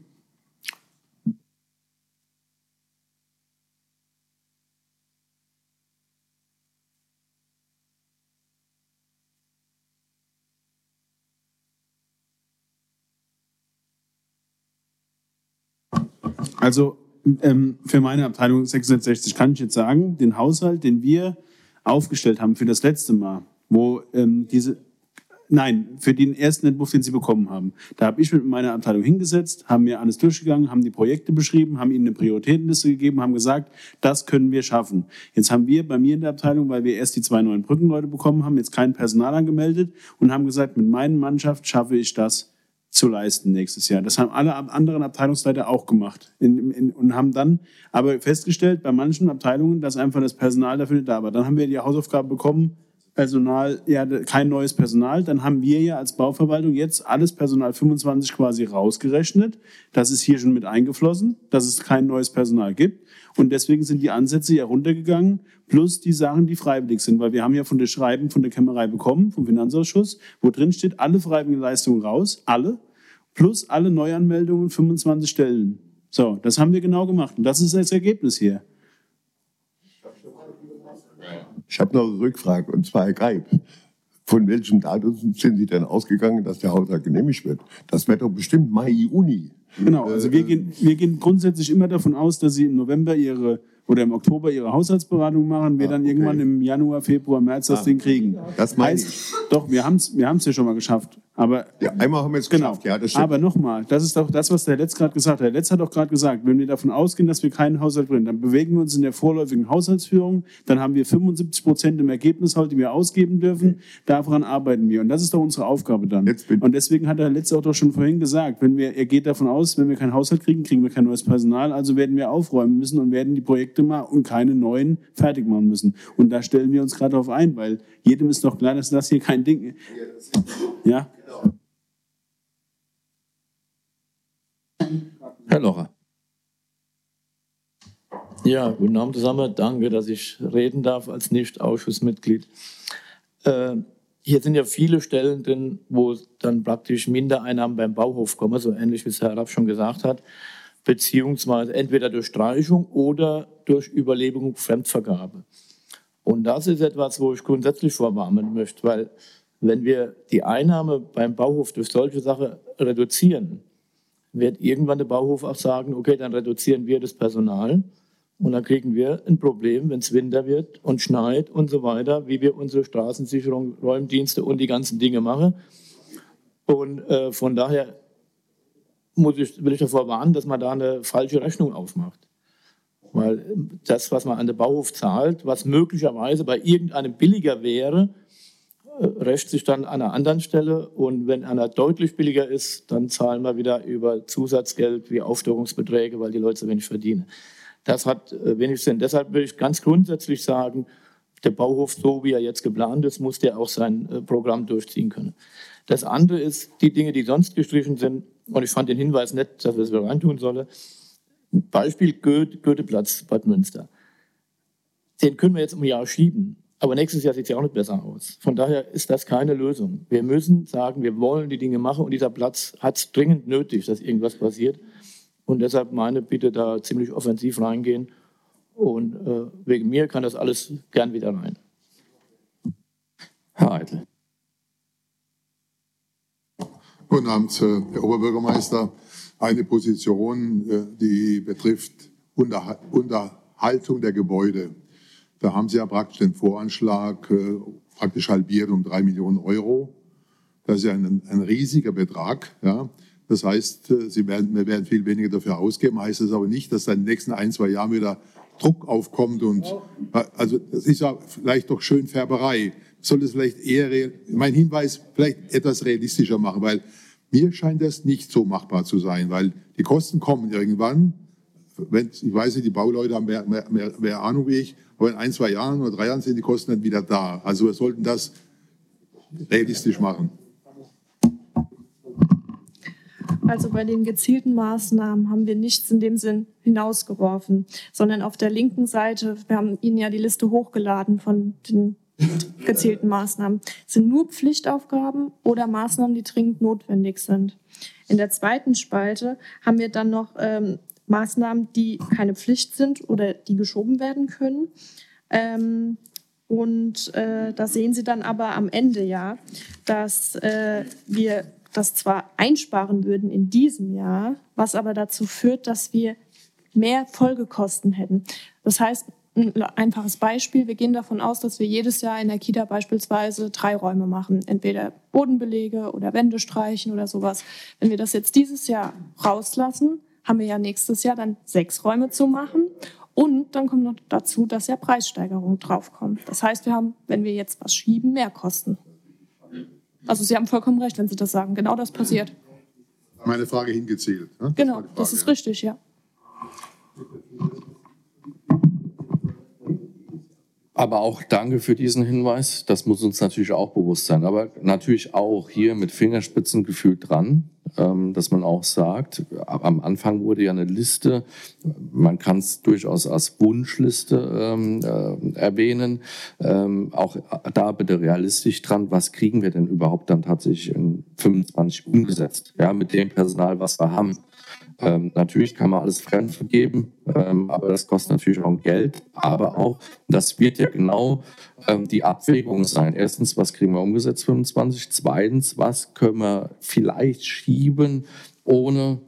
Also ähm, für meine Abteilung sechshundertsechzig kann ich jetzt sagen, den Haushalt, den wir aufgestellt haben für das letzte Mal, wo ähm, diese, nein, für den ersten Entwurf, den Sie bekommen haben, da habe ich mit meiner Abteilung hingesetzt, haben mir alles durchgegangen, haben die Projekte beschrieben, haben ihnen eine Prioritätenliste gegeben, haben gesagt, das können wir schaffen. Jetzt haben wir bei mir in der Abteilung, weil wir erst die zwei neuen Brückenleute bekommen haben, jetzt kein Personal angemeldet und haben gesagt, mit meiner Mannschaft schaffe ich das zu leisten nächstes Jahr. Das haben alle anderen Abteilungsleiter auch gemacht in, in, und haben dann aber festgestellt, bei manchen Abteilungen, dass einfach das Personal dafür nicht da war. Dann haben wir die Hausaufgabe bekommen, Personal, ja, kein neues Personal. Dann haben wir ja als Bauverwaltung jetzt alles Personal fünfundzwanzig quasi rausgerechnet. Das ist hier schon mit eingeflossen, dass es kein neues Personal gibt. Und deswegen sind die Ansätze ja runtergegangen, plus die Sachen, die freiwillig sind. Weil wir haben ja von der Schreiben von der Kämmerei bekommen, vom Finanzausschuss, wo drin steht, alle freiwilligen Leistungen raus, alle, plus alle Neuanmeldungen, fünfundzwanzig Stellen. So, das haben wir genau gemacht. Und das ist das Ergebnis hier. Ich habe noch eine Rückfrage, und zwar Herr Greib. Von welchem Datum sind Sie denn ausgegangen, dass der Haushalt genehmigt wird? Das wird doch bestimmt Mai, Juni. Genau, also wir gehen, wir gehen grundsätzlich immer davon aus, dass Sie im November Ihre oder im Oktober Ihre Haushaltsberatung machen, wir ah, dann okay. irgendwann im Januar, Februar, März das ah, Ding kriegen. Das meine heißt, ich. Doch, wir haben es wir haben's ja schon mal geschafft. Aber, ja, einmal haben wir es genau. geschafft, ja, das stimmt. Aber nochmal, das ist doch das, was der Letz gerade gesagt hat. Der Letz hat auch gerade gesagt, wenn wir davon ausgehen, dass wir keinen Haushalt bringen, dann bewegen wir uns in der vorläufigen Haushaltsführung, dann haben wir fünfundsiebzig Prozent im Ergebnishalt, die wir ausgeben dürfen, daran arbeiten wir. Und das ist doch unsere Aufgabe dann. Und deswegen hat der Letz auch doch schon vorhin gesagt, wenn wir, er geht davon aus, wenn wir keinen Haushalt kriegen, kriegen wir kein neues Personal, also werden wir aufräumen müssen und werden die Projekte mal und keine neuen fertig machen müssen. Und da stellen wir uns gerade darauf ein, weil jedem ist doch klar, dass das hier kein Ding ist. Ja? Herr Locher. Ja, guten Abend zusammen. Danke, dass ich reden darf als Nicht-Ausschussmitglied. Äh, hier sind ja viele Stellen drin, wo dann praktisch Mindereinnahmen beim Bauhof kommen, so ähnlich wie es Herr Rapp schon gesagt hat, beziehungsweise entweder durch Streichung oder durch Überlegung Fremdvergabe. Und das ist etwas, wo ich grundsätzlich vorwarnen möchte, weil wenn wir die Einnahme beim Bauhof durch solche Sachen reduzieren, wird irgendwann der Bauhof auch sagen, okay, dann reduzieren wir das Personal und dann kriegen wir ein Problem, wenn es Winter wird und schneit und so weiter, wie wir unsere Straßensicherung, Räumdienste und die ganzen Dinge machen. Und äh, von daher muss ich, will ich davor warnen, dass man da eine falsche Rechnung aufmacht. Weil das, was man an den Bauhof zahlt, was möglicherweise bei irgendeinem billiger wäre, rächt sich dann an einer anderen Stelle. Und wenn einer deutlich billiger ist, dann zahlen wir wieder über Zusatzgeld wie Aufstockungsbeträge, weil die Leute so wenig verdienen. Das hat wenig Sinn. Deshalb will ich ganz grundsätzlich sagen, der Bauhof, so wie er jetzt geplant ist, muss der auch sein Programm durchziehen können. Das andere ist, die Dinge, die sonst gestrichen sind, und ich fand den Hinweis nett, dass wir es wieder reintun sollen. Beispiel Goethe, Goetheplatz, Bad Münster. Den können wir jetzt um ein Jahr schieben. Aber nächstes Jahr sieht es ja auch nicht besser aus. Von daher ist das keine Lösung. Wir müssen sagen, wir wollen die Dinge machen und dieser Platz hat es dringend nötig, dass irgendwas passiert. Und deshalb meine Bitte, da ziemlich offensiv reingehen. Und äh, wegen mir kann das alles gern wieder rein. Herr Eitel. Guten Abend, Herr Oberbürgermeister. Eine Position, die betrifft Unterhaltung der Gebäude. Da haben Sie ja praktisch den Voranschlag praktisch halbiert um drei Millionen Euro. Das ist ja ein, ein riesiger Betrag. Ja. Das heißt, Sie werden, wir werden viel weniger dafür ausgeben. Heißt das aber nicht, dass dann in den nächsten ein, zwei Jahren wieder Druck aufkommt. Und, also das ist ja vielleicht doch schön Färberei. Soll es vielleicht eher, mein Hinweis, vielleicht etwas realistischer machen, weil mir scheint das nicht so machbar zu sein, weil die Kosten kommen irgendwann. Wenn, ich weiß nicht, die Bauleute haben mehr, mehr, mehr, mehr Ahnung wie ich, aber in ein, zwei Jahren oder drei Jahren sind die Kosten dann wieder da. Also wir sollten das realistisch machen. Also bei den gezielten Maßnahmen haben wir nichts in dem Sinn hinausgeworfen, sondern auf der linken Seite, wir haben Ihnen ja die Liste hochgeladen von den gezielten Maßnahmen, sind nur Pflichtaufgaben oder Maßnahmen, die dringend notwendig sind. In der zweiten Spalte haben wir dann noch ähm, Maßnahmen, die keine Pflicht sind oder die geschoben werden können. Ähm, und äh, da sehen Sie dann aber am Ende ja, dass äh, wir das zwar einsparen würden in diesem Jahr, was aber dazu führt, dass wir mehr Folgekosten hätten. Das heißt, ein einfaches Beispiel, wir gehen davon aus, dass wir jedes Jahr in der Kita beispielsweise drei Räume machen, entweder Bodenbelege oder Wände streichen oder sowas. Wenn wir das jetzt dieses Jahr rauslassen, haben wir ja nächstes Jahr dann sechs Räume zu machen und dann kommt noch dazu, dass ja Preissteigerung draufkommt. Das heißt, wir haben, wenn wir jetzt was schieben, mehr Kosten. Also Sie haben vollkommen recht, wenn Sie das sagen. Genau das passiert. Meine Frage hingezielt. Ne? Genau, das, das ist richtig, ja. Aber auch danke für diesen Hinweis. Das muss uns natürlich auch bewusst sein. Aber natürlich auch hier mit Fingerspitzengefühl dran, ähm, dass man auch sagt, am Anfang wurde ja eine Liste, man kann es durchaus als Wunschliste ähm, äh, erwähnen. Ähm, auch da bitte realistisch dran, was kriegen wir denn überhaupt dann tatsächlich in fünfundzwanzig umgesetzt? Ja, mit dem Personal, was wir haben. Ähm, natürlich kann man alles fremd vergeben, ähm, aber das kostet natürlich auch Geld. Aber auch, das wird ja genau ähm, die Abwägung sein. Erstens, was kriegen wir umgesetzt fünfundzwanzig? Zweitens, was können wir vielleicht schieben, ohne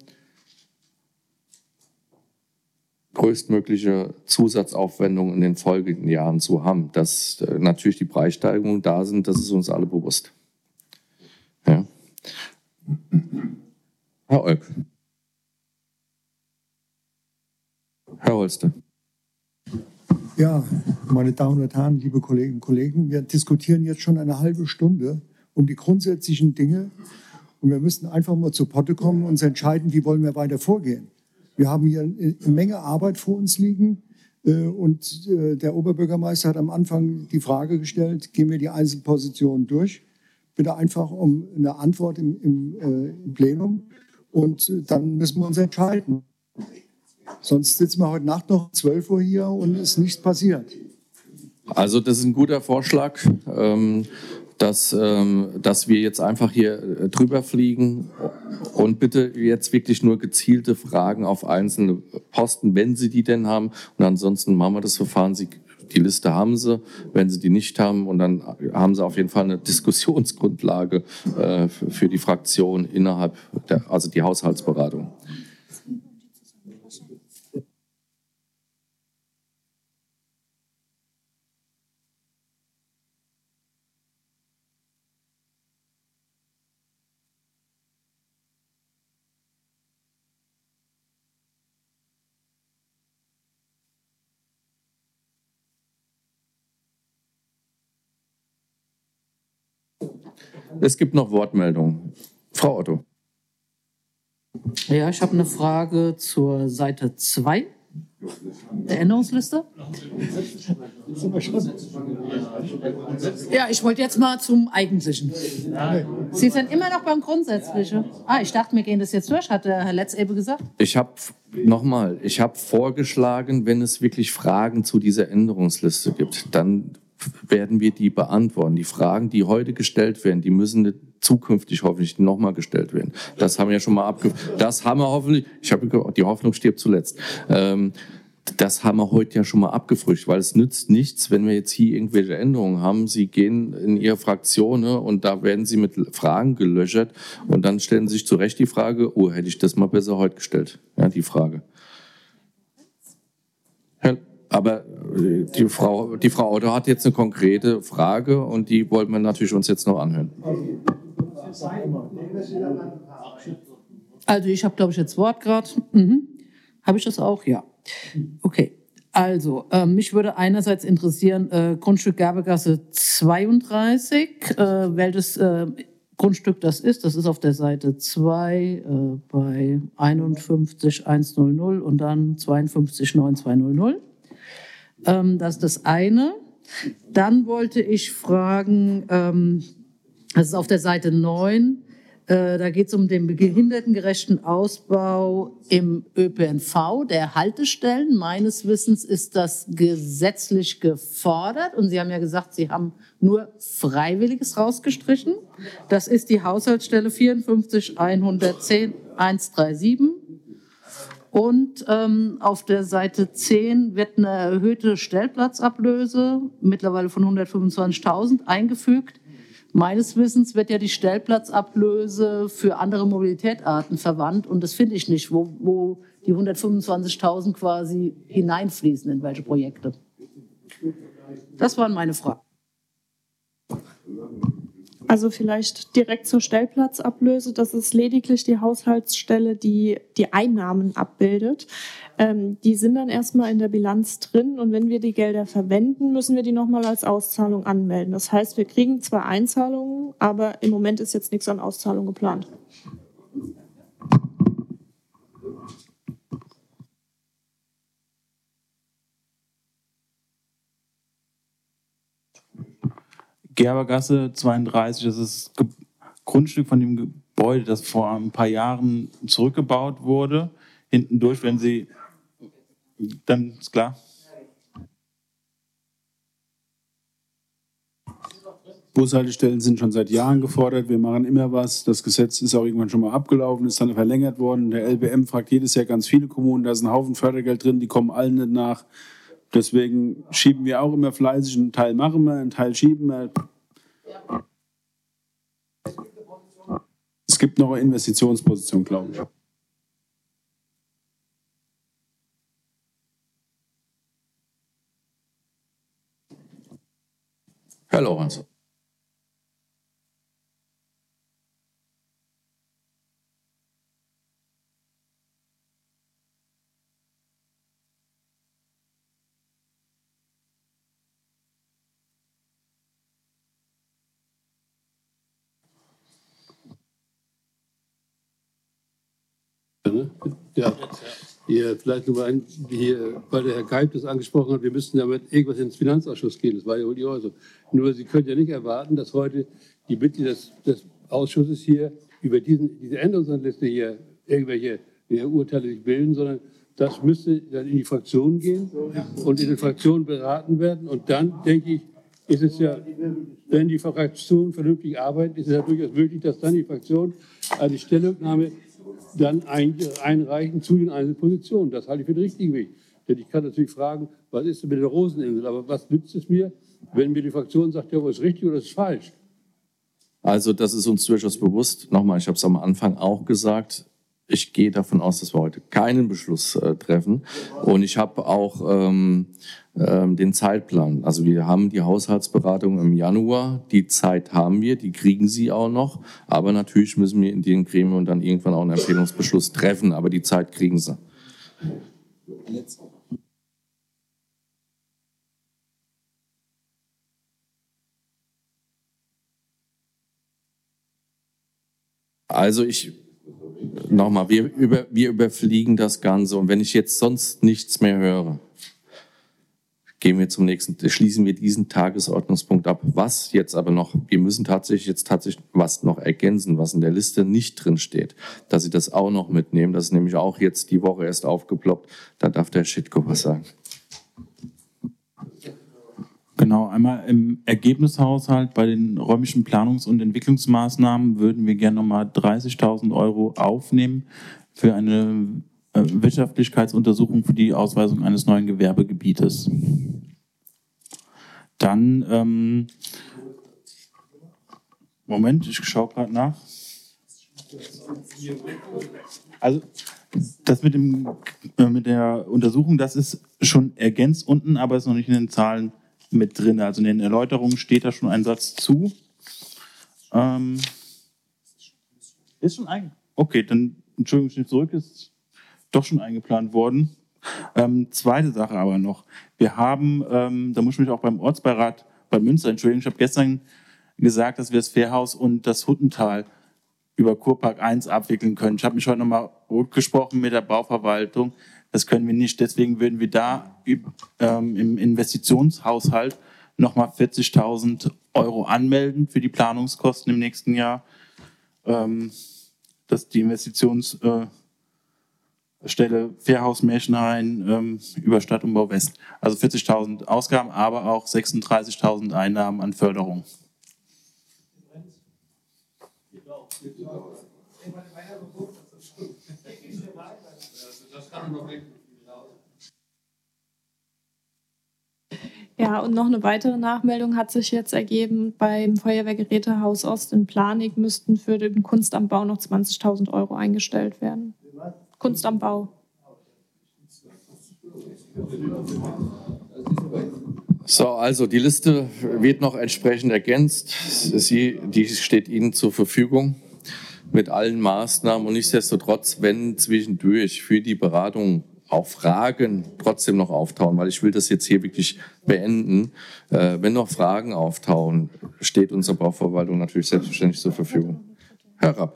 größtmögliche Zusatzaufwendungen in den folgenden Jahren zu haben. Dass äh, natürlich die Preissteigerungen da sind, das ist uns alle bewusst. Ja. Herr Olk. Herr Holste. Ja, meine Damen und Herren, liebe Kolleginnen und Kollegen, wir diskutieren jetzt schon eine halbe Stunde um die grundsätzlichen Dinge und wir müssen einfach mal zu Potte kommen und uns entscheiden, wie wollen wir weiter vorgehen. Wir haben hier eine Menge Arbeit vor uns liegen und der Oberbürgermeister hat am Anfang die Frage gestellt, gehen wir die einzelnen Positionen durch? Bitte einfach um eine Antwort im, im, äh, im Plenum und dann müssen wir uns entscheiden. Sonst sitzen wir heute Nacht noch zwölf Uhr hier und ist nichts passiert. Also das ist ein guter Vorschlag, ähm, dass, ähm, dass wir jetzt einfach hier drüber fliegen und bitte jetzt wirklich nur gezielte Fragen auf einzelne Posten, wenn Sie die denn haben. Und ansonsten machen wir das Verfahren. Sie, die Liste haben Sie, wenn Sie die nicht haben. Und dann haben Sie auf jeden Fall eine Diskussionsgrundlage äh, für die Fraktion innerhalb, der, also die Haushaltsberatung. Es gibt noch Wortmeldungen. Frau Otto. Ja, ich habe eine Frage zur Seite zwei der Änderungsliste. Ja, ich wollte jetzt mal zum Eigentlichen. Sie sind immer noch beim Grundsätzlichen. Ah, ich dachte, wir gehen das jetzt durch, hat der Herr Letz eben gesagt. Ich habe nochmal, ich habe vorgeschlagen, wenn es wirklich Fragen zu dieser Änderungsliste gibt, dann werden wir die beantworten. Die Fragen, die heute gestellt werden, die müssen zukünftig hoffentlich nochmal gestellt werden. Das haben wir ja schon mal abge... Das haben wir hoffentlich... Ich habe gehört, die Hoffnung stirbt zuletzt. Ähm, das haben wir heute ja schon mal abgefrühstückt, weil es nützt nichts, wenn wir jetzt hier irgendwelche Änderungen haben. Sie gehen in Ihre Fraktion, ne, und da werden Sie mit Fragen gelöchert und dann stellen Sie sich zu Recht die Frage, oh, hätte ich das mal besser heute gestellt, ja, die Frage. Herr Aber die Frau, die Frau Otto hat jetzt eine konkrete Frage und die wollten wir natürlich uns jetzt noch anhören. Also ich habe, glaube ich, jetzt Wort gerade. Mhm. Habe ich das auch? Ja. Okay. Also, äh, mich würde einerseits interessieren, äh, Grundstück Gerbergasse zweiunddreißig, äh, welches äh, Grundstück das ist. Das ist auf der Seite zwei äh, bei einundfünfzig hundertzehn und dann zweiundfünfzig neunundzwanzig. Ähm, das ist das eine. Dann wollte ich fragen, ähm, das ist auf der Seite neun, äh, da geht es um den behindertengerechten Ausbau im Ö P N V der Haltestellen. Meines Wissens ist das gesetzlich gefordert und Sie haben ja gesagt, Sie haben nur Freiwilliges rausgestrichen. Das ist die Haushaltsstelle vierundfünfzig hundertzehn hundertsiebenunddreißig. Und ähm, auf der Seite zehn wird eine erhöhte Stellplatzablöse, mittlerweile von hundertfünfundzwanzigtausend, eingefügt. Meines Wissens wird ja die Stellplatzablöse für andere Mobilitätsarten verwandt. Und das finde ich nicht, wo, wo die hundertfünfundzwanzigtausend quasi hineinfließen, in welche Projekte. Das waren meine Fragen. Also vielleicht direkt zur Stellplatzablöse. Das ist lediglich die Haushaltsstelle, die die Einnahmen abbildet. Ähm, die sind dann erstmal in der Bilanz drin und wenn wir die Gelder verwenden, müssen wir die nochmal als Auszahlung anmelden. Das heißt, wir kriegen zwar Einzahlungen, aber im Moment ist jetzt nichts an Auszahlung geplant. Gerbergasse zweiunddreißig, das ist das Grundstück von dem Gebäude, das vor ein paar Jahren zurückgebaut wurde. Hinten durch, wenn Sie, dann ist klar. Bushaltestellen sind schon seit Jahren gefordert. Wir machen immer was. Das Gesetz ist auch irgendwann schon mal abgelaufen, ist dann verlängert worden. Der L B M fragt jedes Jahr ganz viele Kommunen. Da ist ein Haufen Fördergeld drin, die kommen allen nicht nach. Deswegen schieben wir auch immer fleißig. Einen Teil machen wir, einen Teil schieben wir. Es gibt noch eine Investitionsposition, glaube ich. Herr Lorenz. Ja, hier vielleicht nur ein, hier, weil der Herr Geib das angesprochen hat, wir müssten damit irgendwas ins Finanzausschuss gehen. Das war ja wohl die Äußerung. Nur Sie können ja nicht erwarten, dass heute die Mitglieder des, des Ausschusses hier über diesen, diese Änderungsliste hier irgendwelche ja, Urteile sich bilden, sondern das müsste dann in die Fraktionen gehen und in den Fraktionen beraten werden. Und dann, denke ich, ist es ja, wenn die Fraktionen vernünftig arbeiten, ist es ja durchaus möglich, dass dann die Fraktion eine Stellungnahme dann ein, einreichen zu den einzelnen Positionen. Das halte ich für den richtigen Weg. Denn ich kann natürlich fragen, was ist denn mit der Roseninsel? Aber was nützt es mir, wenn mir die Fraktion sagt, ja, was ist richtig oder was ist falsch? Also das ist uns durchaus bewusst. Nochmal, ich habe es am Anfang auch gesagt, ich gehe davon aus, dass wir heute keinen Beschluss äh, treffen. Und ich habe auch ähm, ähm, den Zeitplan. Also wir haben die Haushaltsberatung im Januar. Die Zeit haben wir, die kriegen Sie auch noch. Aber natürlich müssen wir in den Gremien dann irgendwann auch einen Empfehlungsbeschluss treffen. Aber die Zeit kriegen Sie. Also ich, nochmal, wir, über, wir überfliegen das Ganze und wenn ich jetzt sonst nichts mehr höre, gehen wir zum nächsten, schließen wir diesen Tagesordnungspunkt ab. Was jetzt aber noch, wir müssen tatsächlich jetzt tatsächlich was noch ergänzen, was in der Liste nicht drin steht, dass Sie das auch noch mitnehmen. Das ist nämlich auch jetzt die Woche erst aufgeploppt. Da darf der Schitko was sagen. Genau, einmal im Ergebnishaushalt bei den räumlichen Planungs- und Entwicklungsmaßnahmen würden wir gerne nochmal dreißigtausend Euro aufnehmen für eine äh, Wirtschaftlichkeitsuntersuchung für die Ausweisung eines neuen Gewerbegebietes. Dann, ähm, Moment, ich schaue gerade nach. Also das mit, dem, äh, mit der Untersuchung, das ist schon ergänzt unten, aber ist noch nicht in den Zahlen mit drin. Also in den Erläuterungen steht da schon ein Satz zu. Ähm, ist schon ein. Okay, dann Entschuldigung, ich bin zurück, ist doch schon eingeplant worden. Ähm, zweite Sache aber noch. Wir haben, ähm, da muss ich mich auch beim Ortsbeirat bei Münster entschuldigen, ich habe gestern gesagt, dass wir das Fährhaus und das Huttental über Kurpark eins abwickeln können. Ich habe mich heute nochmal rückgesprochen mit der Bauverwaltung. Das können wir nicht. Deswegen würden wir da ähm, im Investitionshaushalt nochmal vierzigtausend Euro anmelden für die Planungskosten im nächsten Jahr. Ähm, dass die Investitionsstelle äh, Fährhaus Märchenhain ähm, über Stadtumbau West. Also vierzigtausend Ausgaben, aber auch sechsunddreißigtausend Einnahmen an Förderung. Ja, und noch eine weitere Nachmeldung hat sich jetzt ergeben. Beim Feuerwehrgerätehaus Ost in Planig müssten für den Kunst am Bau noch zwanzigtausend Euro eingestellt werden. Kunst am Bau. So, also die Liste wird noch entsprechend ergänzt. Sie, die steht Ihnen zur Verfügung mit allen Maßnahmen. Und nichtsdestotrotz, wenn zwischendurch für die Beratung auch Fragen trotzdem noch auftauchen, weil ich will das jetzt hier wirklich beenden. Äh, wenn noch Fragen auftauchen, steht unsere Bauverwaltung natürlich selbstverständlich zur Verfügung. Herr Rapp.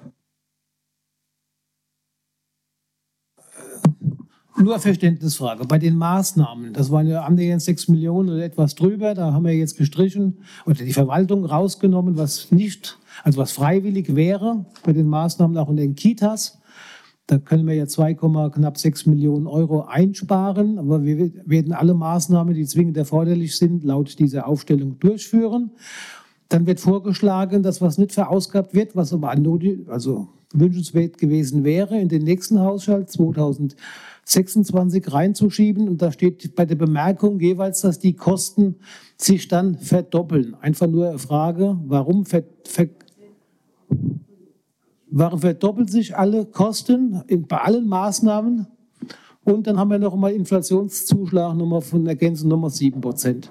Nur eine Verständnisfrage. Bei den Maßnahmen, das waren ja annähernd sechs Millionen oder etwas drüber, da haben wir jetzt gestrichen oder die Verwaltung rausgenommen, was nicht, also was freiwillig wäre bei den Maßnahmen auch in den Kitas. Da können wir ja zwei, knapp sechs Millionen Euro einsparen, aber wir werden alle Maßnahmen, die zwingend erforderlich sind, laut dieser Aufstellung durchführen. Dann wird vorgeschlagen, dass was nicht verausgabt wird, was aber also wünschenswert gewesen wäre, in den nächsten Haushalt zweitausendsechsundzwanzig reinzuschieben. Und da steht bei der Bemerkung jeweils, dass die Kosten sich dann verdoppeln. Einfach nur eine Frage, warum ver, ver, warum verdoppeln sich alle Kosten in, bei allen Maßnahmen? Und dann haben wir noch einmal Inflationszuschlag Nummer von Ergänzung Nummer sieben Prozent.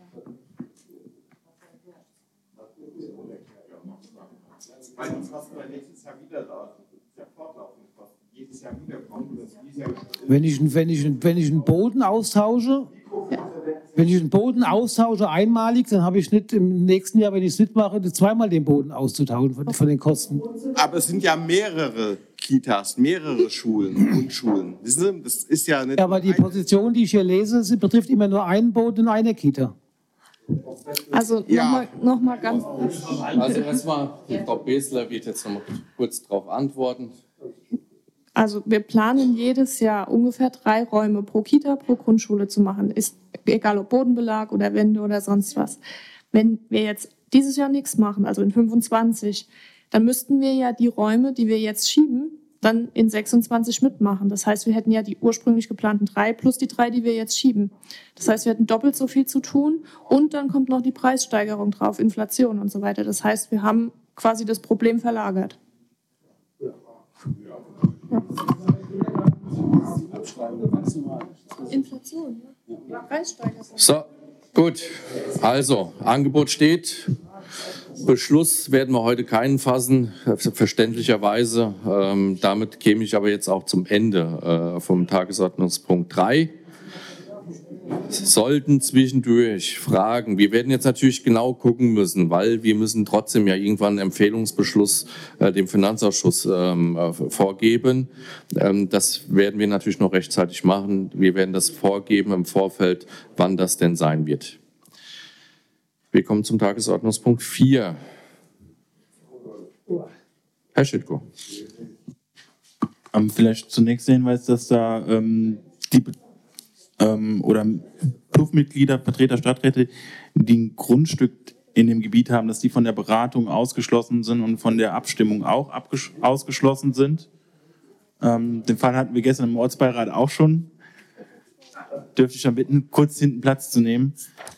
Wenn ich, wenn, ich, wenn ich einen Boden austausche, wenn ich einen Boden austausche einmalig, dann habe ich nicht im nächsten Jahr, wenn ich es nicht mache, zweimal den Boden auszutauschen von, von den Kosten. Aber es sind ja mehrere Kitas, mehrere Schulen, Grundschulen. Wissen Sie, das ist ja nicht. Ja, aber die Position, die ich hier lese, sie betrifft immer nur einen Boden in einer Kita. Also nochmal noch mal ganz. Also erstmal, Frau Besler wird jetzt noch mal kurz darauf antworten. Also wir planen jedes Jahr ungefähr drei Räume pro Kita, pro Grundschule zu machen. Ist egal ob Bodenbelag oder Wände oder sonst was. Wenn wir jetzt dieses Jahr nichts machen, also in fünfundzwanzig, dann müssten wir ja die Räume, die wir jetzt schieben, dann in sechsundzwanzig mitmachen. Das heißt, wir hätten ja die ursprünglich geplanten drei plus die drei, die wir jetzt schieben. Das heißt, wir hätten doppelt so viel zu tun und dann kommt noch die Preissteigerung drauf, Inflation und so weiter. Das heißt, wir haben quasi das Problem verlagert. Ja. Inflation, ja. Preissteigerung. So, gut. Also, Angebot steht. Beschluss werden wir heute keinen fassen, verständlicherweise. Ähm, damit käme ich aber jetzt auch zum Ende äh, vom Tagesordnungspunkt drei. sollten zwischendurch Fragen, wir werden jetzt natürlich genau gucken müssen, weil wir müssen trotzdem ja irgendwann einen Empfehlungsbeschluss äh, dem Finanzausschuss ähm, äh, vorgeben. Ähm, das werden wir natürlich noch rechtzeitig machen. Wir werden das vorgeben im Vorfeld, wann das denn sein wird. Wir kommen zum Tagesordnungspunkt vier. Herr Schüttko. Ähm, vielleicht zunächst der Hinweis, dass da ähm, die ähm, oder P U F-Mitglieder, Vertreter, Stadträte, die ein Grundstück in dem Gebiet haben, dass die von der Beratung ausgeschlossen sind und von der Abstimmung auch ausgeschlossen sind. Ähm, den Fall hatten wir gestern im Ortsbeirat auch schon. Dürfte ich dann bitten, kurz hinten Platz zu nehmen.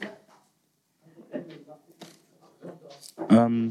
Ähm,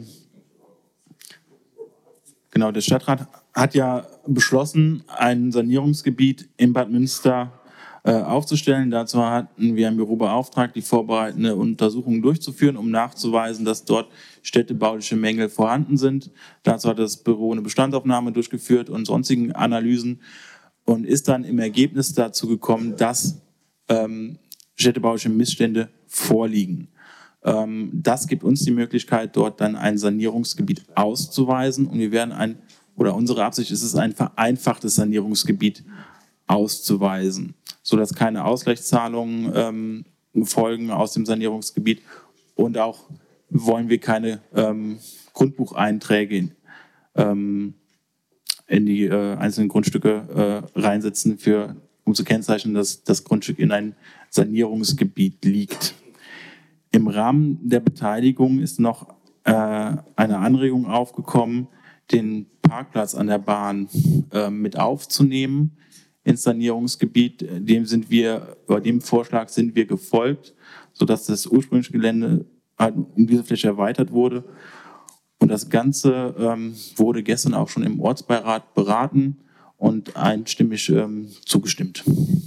genau, der Stadtrat hat ja beschlossen, ein Sanierungsgebiet in Bad Münster äh, aufzustellen. Dazu hatten wir ein Büro beauftragt, die vorbereitende Untersuchungen durchzuführen, um nachzuweisen, dass dort städtebauliche Mängel vorhanden sind. Dazu hat das Büro eine Bestandsaufnahme durchgeführt und sonstigen Analysen und ist dann im Ergebnis dazu gekommen, dass ähm, städtebauliche Missstände vorliegen. Ähm, das gibt uns die Möglichkeit, dort dann ein Sanierungsgebiet auszuweisen und wir werden ein oder unsere Absicht ist es, ein vereinfachtes Sanierungsgebiet auszuweisen, sodass keine Ausgleichszahlungen ähm, folgen aus dem Sanierungsgebiet und auch wollen wir keine ähm, Grundbucheinträge ähm, in die äh, einzelnen Grundstücke äh, reinsetzen, für, um zu kennzeichnen, dass das Grundstück in ein Sanierungsgebiet liegt. Im Rahmen der Beteiligung ist noch äh, eine Anregung aufgekommen, den Parkplatz an der Bahn äh, mit aufzunehmen ins Sanierungsgebiet. Dem sind wir, oder dem Vorschlag sind wir gefolgt, sodass das ursprüngliche Gelände halt um diese Fläche erweitert wurde. Und das Ganze ähm, wurde gestern auch schon im Ortsbeirat beraten und einstimmig ähm, zugestimmt.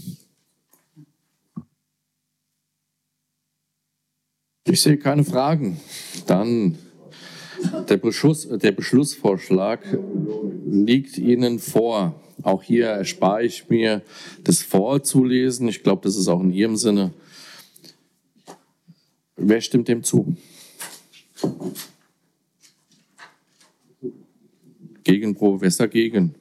Ich sehe keine Fragen. Dann der, Beschluss, der Beschlussvorschlag liegt Ihnen vor. Auch hier erspare ich mir das Vorzulesen. Ich glaube, das ist auch in Ihrem Sinne. Wer stimmt dem zu? Gegenprobe, wer ist dagegen?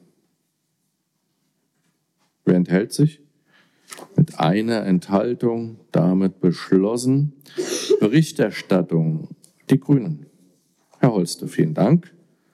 Wer enthält sich? Mit einer Enthaltung damit beschlossen. Berichterstattung, die Grünen. Herr Holste, vielen Dank.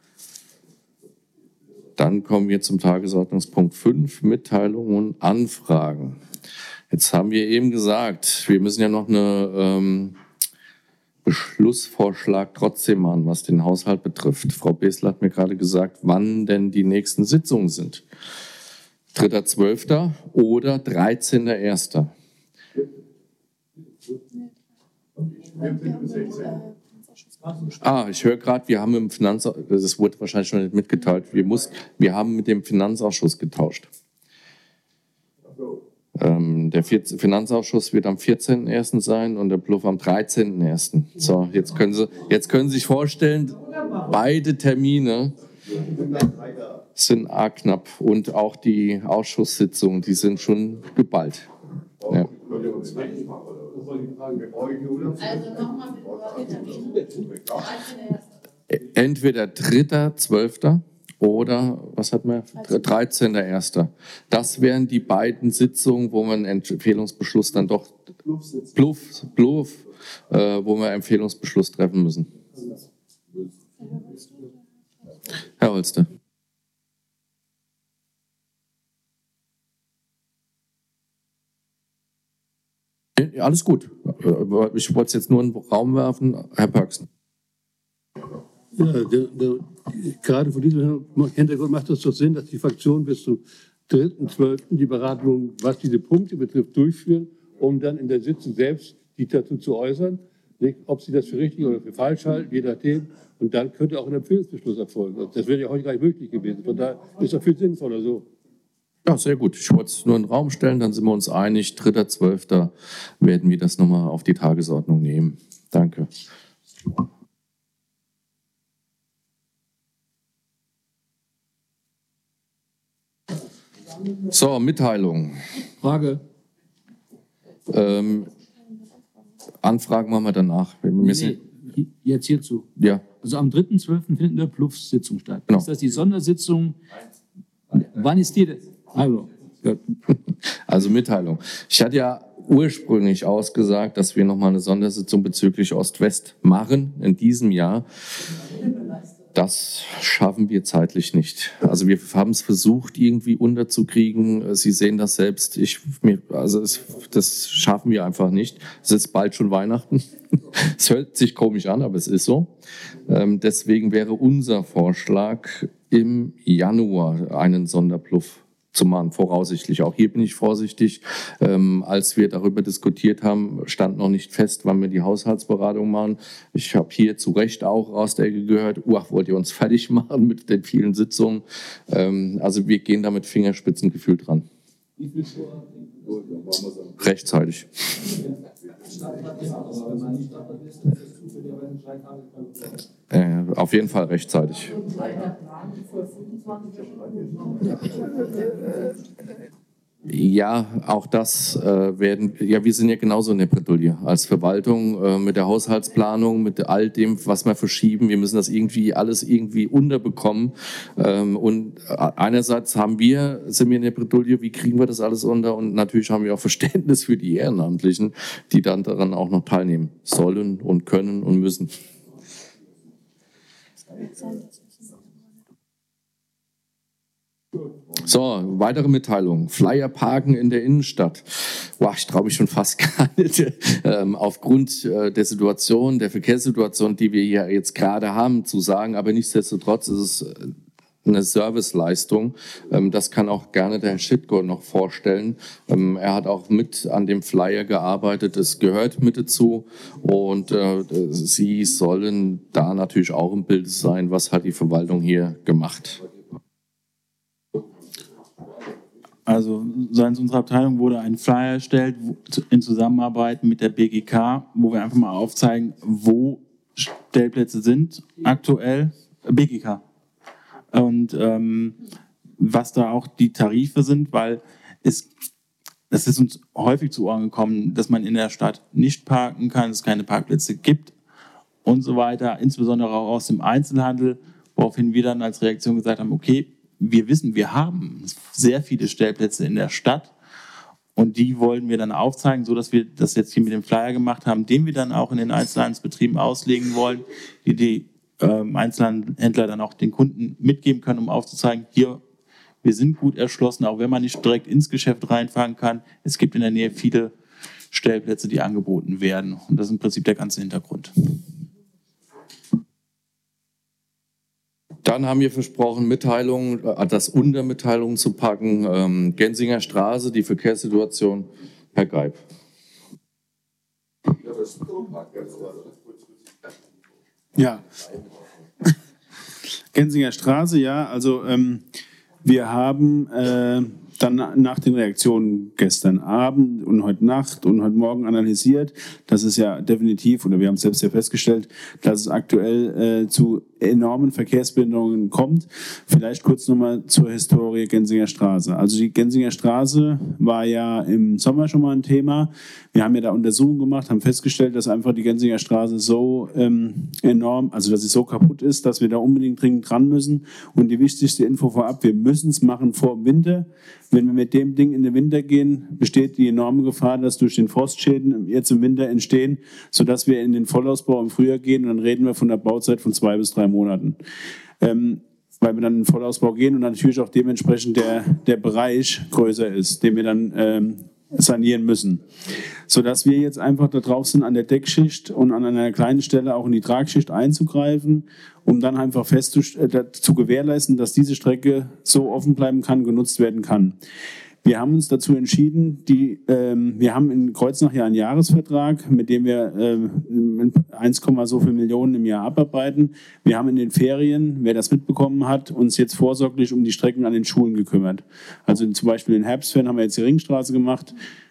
Dann kommen wir zum Tagesordnungspunkt fünf, Mitteilungen und Anfragen. Jetzt haben wir eben gesagt, wir müssen ja noch einen ähm, Beschlussvorschlag trotzdem machen, was den Haushalt betrifft. Frau Besler hat mir gerade gesagt, wann denn die nächsten Sitzungen sind. dritter zwölfter oder dreizehnter erster Ah, ich höre gerade, wir haben im Finanzausschuss, das wurde wahrscheinlich schon nicht mitgeteilt, wir, muss, wir haben mit dem Finanzausschuss getauscht. Ähm, der Finanzausschuss wird am vierzehnten ersten sein und der Bluff am dreizehnten ersten So, jetzt können Sie, jetzt können Sie sich vorstellen, beide Termine sind arg knapp und auch die Ausschusssitzungen, die sind schon geballt. Ja. Entweder dritter zwölfter oder, was hat man, dreizehnter erster Das wären die beiden Sitzungen, wo man einen Empfehlungsbeschluss dann doch, Bluff, Bluff, äh, wo wir einen Empfehlungsbeschluss treffen müssen. Herr Holste. Ja, alles gut. Ich wollte es jetzt nur in den Raum werfen. Herr Pörksen. Ja, der, der, gerade vor diesem Hintergrund macht es doch Sinn, dass die Fraktionen bis zum dritten zwölften die Beratung, was diese Punkte betrifft, durchführen, um dann in der Sitzung selbst die dazu zu äußern, nicht, ob sie das für richtig oder für falsch halten, je nachdem. Und dann könnte auch ein Empfehlungsbeschluss erfolgen. Das wäre ja heute gar nicht möglich gewesen. Von daher ist das viel sinnvoller so. Ja, sehr gut. Ich wollte es nur in den Raum stellen, dann sind wir uns einig. dritter zwölfter werden wir das nochmal auf die Tagesordnung nehmen. Danke. So, Mitteilung. Frage. Ähm, Anfragen machen wir danach. Wir müssen, nee, jetzt hierzu. Ja. Also am dritten zwölften findet eine P L U F-Sitzung statt. Genau. Ist das die Sondersitzung? Wann ist die denn? Also, ja. Also Mitteilung. Ich hatte ja ursprünglich ausgesagt, dass wir nochmal eine Sondersitzung bezüglich Ost-West machen in diesem Jahr. Das schaffen wir zeitlich nicht. Also wir haben es versucht, irgendwie unterzukriegen. Sie sehen das selbst. Ich, mir, also es, das schaffen wir einfach nicht. Es ist bald schon Weihnachten. Es hört sich komisch an, aber es ist so. Ähm, deswegen wäre unser Vorschlag, im Januar einen Sonderpluff zu machen, voraussichtlich. Auch hier bin ich vorsichtig. Ähm, als wir darüber diskutiert haben, stand noch nicht fest, wann wir die Haushaltsberatung machen. Ich habe hier zu Recht auch aus der Ecke gehört, uah, wollt ihr uns fertig machen mit den vielen Sitzungen? Ähm, also wir gehen da mit Fingerspitzengefühl dran. Wie viel Uhr? Rechtzeitig. Äh, auf jeden Fall rechtzeitig. Ja, auch das äh, werden, ja, wir sind ja genauso in der Bredouille als Verwaltung äh, mit der Haushaltsplanung, mit all dem, was wir verschieben. Wir müssen das irgendwie alles irgendwie unterbekommen. Ähm, und einerseits haben wir, sind wir in der Bredouille, wie kriegen wir das alles unter? Und natürlich haben wir auch Verständnis für die Ehrenamtlichen, die dann daran auch noch teilnehmen sollen und können und müssen. So, weitere Mitteilung. Flyer parken in der Innenstadt. Boah, ich traue mich schon fast gar nicht. Ähm, aufgrund äh, der Situation, der Verkehrssituation, die wir hier jetzt gerade haben, zu sagen. Aber nichtsdestotrotz ist es eine Serviceleistung. Ähm, das kann auch gerne der Herr Schittko noch vorstellen. Ähm, er hat auch mit an dem Flyer gearbeitet. Es gehört mit dazu. Und äh, Sie sollen da natürlich auch im Bild sein, was hat die Verwaltung hier gemacht. Also seitens unserer Abteilung wurde ein Flyer erstellt in Zusammenarbeit mit der B G K, wo wir einfach mal aufzeigen, wo Stellplätze sind aktuell. B G K. Und ähm, was da auch die Tarife sind, weil es, es ist uns häufig zu Ohren gekommen, dass man in der Stadt nicht parken kann, dass es keine Parkplätze gibt und so weiter, insbesondere auch aus dem Einzelhandel, woraufhin wir dann als Reaktion gesagt haben, okay, wir wissen, wir haben sehr viele Stellplätze in der Stadt und die wollen wir dann aufzeigen, so dass wir das jetzt hier mit dem Flyer gemacht haben, den wir dann auch in den Einzelhandelsbetrieben auslegen wollen, die die ähm, Einzelhändler dann auch den Kunden mitgeben können, um aufzuzeigen, hier, wir sind gut erschlossen, auch wenn man nicht direkt ins Geschäft reinfahren kann. Es gibt in der Nähe viele Stellplätze, die angeboten werden und das ist im Prinzip der ganze Hintergrund. Dann haben wir versprochen, Mitteilungen, das unter Mitteilungen zu packen. Ähm, Gensinger Straße, die Verkehrssituation, Herr Geib. Ja. Gensinger Straße, ja, also ähm, wir haben äh, dann nach den Reaktionen gestern Abend und heute Nacht und heute Morgen analysiert, dass es ja definitiv, oder wir haben es selbst ja festgestellt, dass es aktuell äh, zu enormen Verkehrsbehinderungen kommt. Vielleicht kurz nochmal zur Historie Gensinger Straße. Also die Gensinger Straße war ja im Sommer schon mal ein Thema. Wir haben ja da Untersuchungen gemacht, haben festgestellt, dass einfach die Gensinger Straße so ähm, enorm, also dass sie so kaputt ist, dass wir da unbedingt dringend dran müssen. Und die wichtigste Info vorab, wir müssen es machen vor dem Winter. Wenn wir mit dem Ding in den Winter gehen, besteht die enorme Gefahr, dass durch den Frostschäden jetzt im Winter entstehen, sodass wir in den Vollausbau im Frühjahr gehen und dann reden wir von der Bauzeit von zwei bis drei Monaten. Ähm, weil wir dann in den Vollausbau gehen und natürlich auch dementsprechend der, der Bereich größer ist, den wir dann ähm, sanieren müssen. Sodass wir jetzt einfach da drauf sind, an der Deckschicht und an einer kleinen Stelle auch in die Tragschicht einzugreifen, um dann einfach fest zu, äh, zu gewährleisten, dass diese Strecke so offen bleiben kann, genutzt werden kann. Wir haben uns dazu entschieden, die, ähm, wir haben in Kreuznach ja einen Jahresvertrag, mit dem wir ähm, eins, so viel Millionen im Jahr abarbeiten. Wir haben in den Ferien, wer das mitbekommen hat, uns jetzt vorsorglich um die Strecken an den Schulen gekümmert. Also zum Beispiel in Herbstferien haben wir jetzt die Ringstraße gemacht.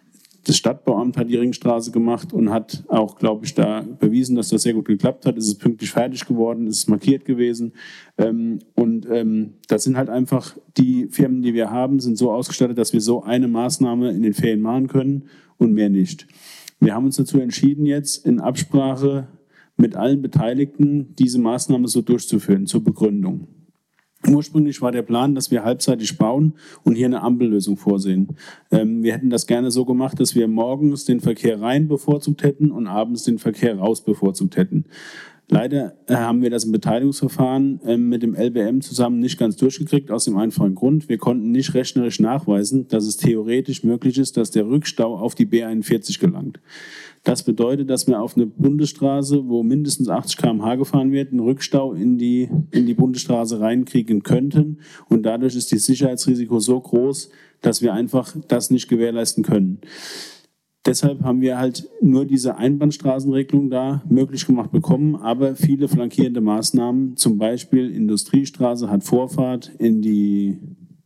Das Stadtbauamt hat die Ringstraße gemacht und hat auch, glaube ich, da bewiesen, dass das sehr gut geklappt hat. Es ist pünktlich fertig geworden, es ist markiert gewesen. Ähm, und ähm, das sind halt einfach die Firmen, die wir haben, sind so ausgestattet, dass wir so eine Maßnahme in den Ferien machen können und mehr nicht. Wir haben uns dazu entschieden, jetzt in Absprache mit allen Beteiligten diese Maßnahme so durchzuführen, zur Begründung. Ursprünglich war der Plan, dass wir halbseitig bauen und hier eine Ampellösung vorsehen. Ähm, wir hätten das gerne so gemacht, dass wir morgens den Verkehr rein bevorzugt hätten und abends den Verkehr raus bevorzugt hätten. Leider äh, haben wir das im Beteiligungsverfahren äh, mit dem L B M zusammen nicht ganz durchgekriegt, aus dem einfachen Grund. Wir konnten nicht rechnerisch nachweisen, dass es theoretisch möglich ist, dass der Rückstau auf die B einundvierzig gelangt. Das bedeutet, dass wir auf eine Bundesstraße, wo mindestens achtzig Kilometer pro Stunde gefahren wird, einen Rückstau in die, in die Bundesstraße reinkriegen könnten. Und dadurch ist das Sicherheitsrisiko so groß, dass wir einfach das nicht gewährleisten können. Deshalb haben wir halt nur diese Einbahnstraßenregelung da möglich gemacht bekommen, aber viele flankierende Maßnahmen, zum Beispiel Industriestraße hat Vorfahrt in die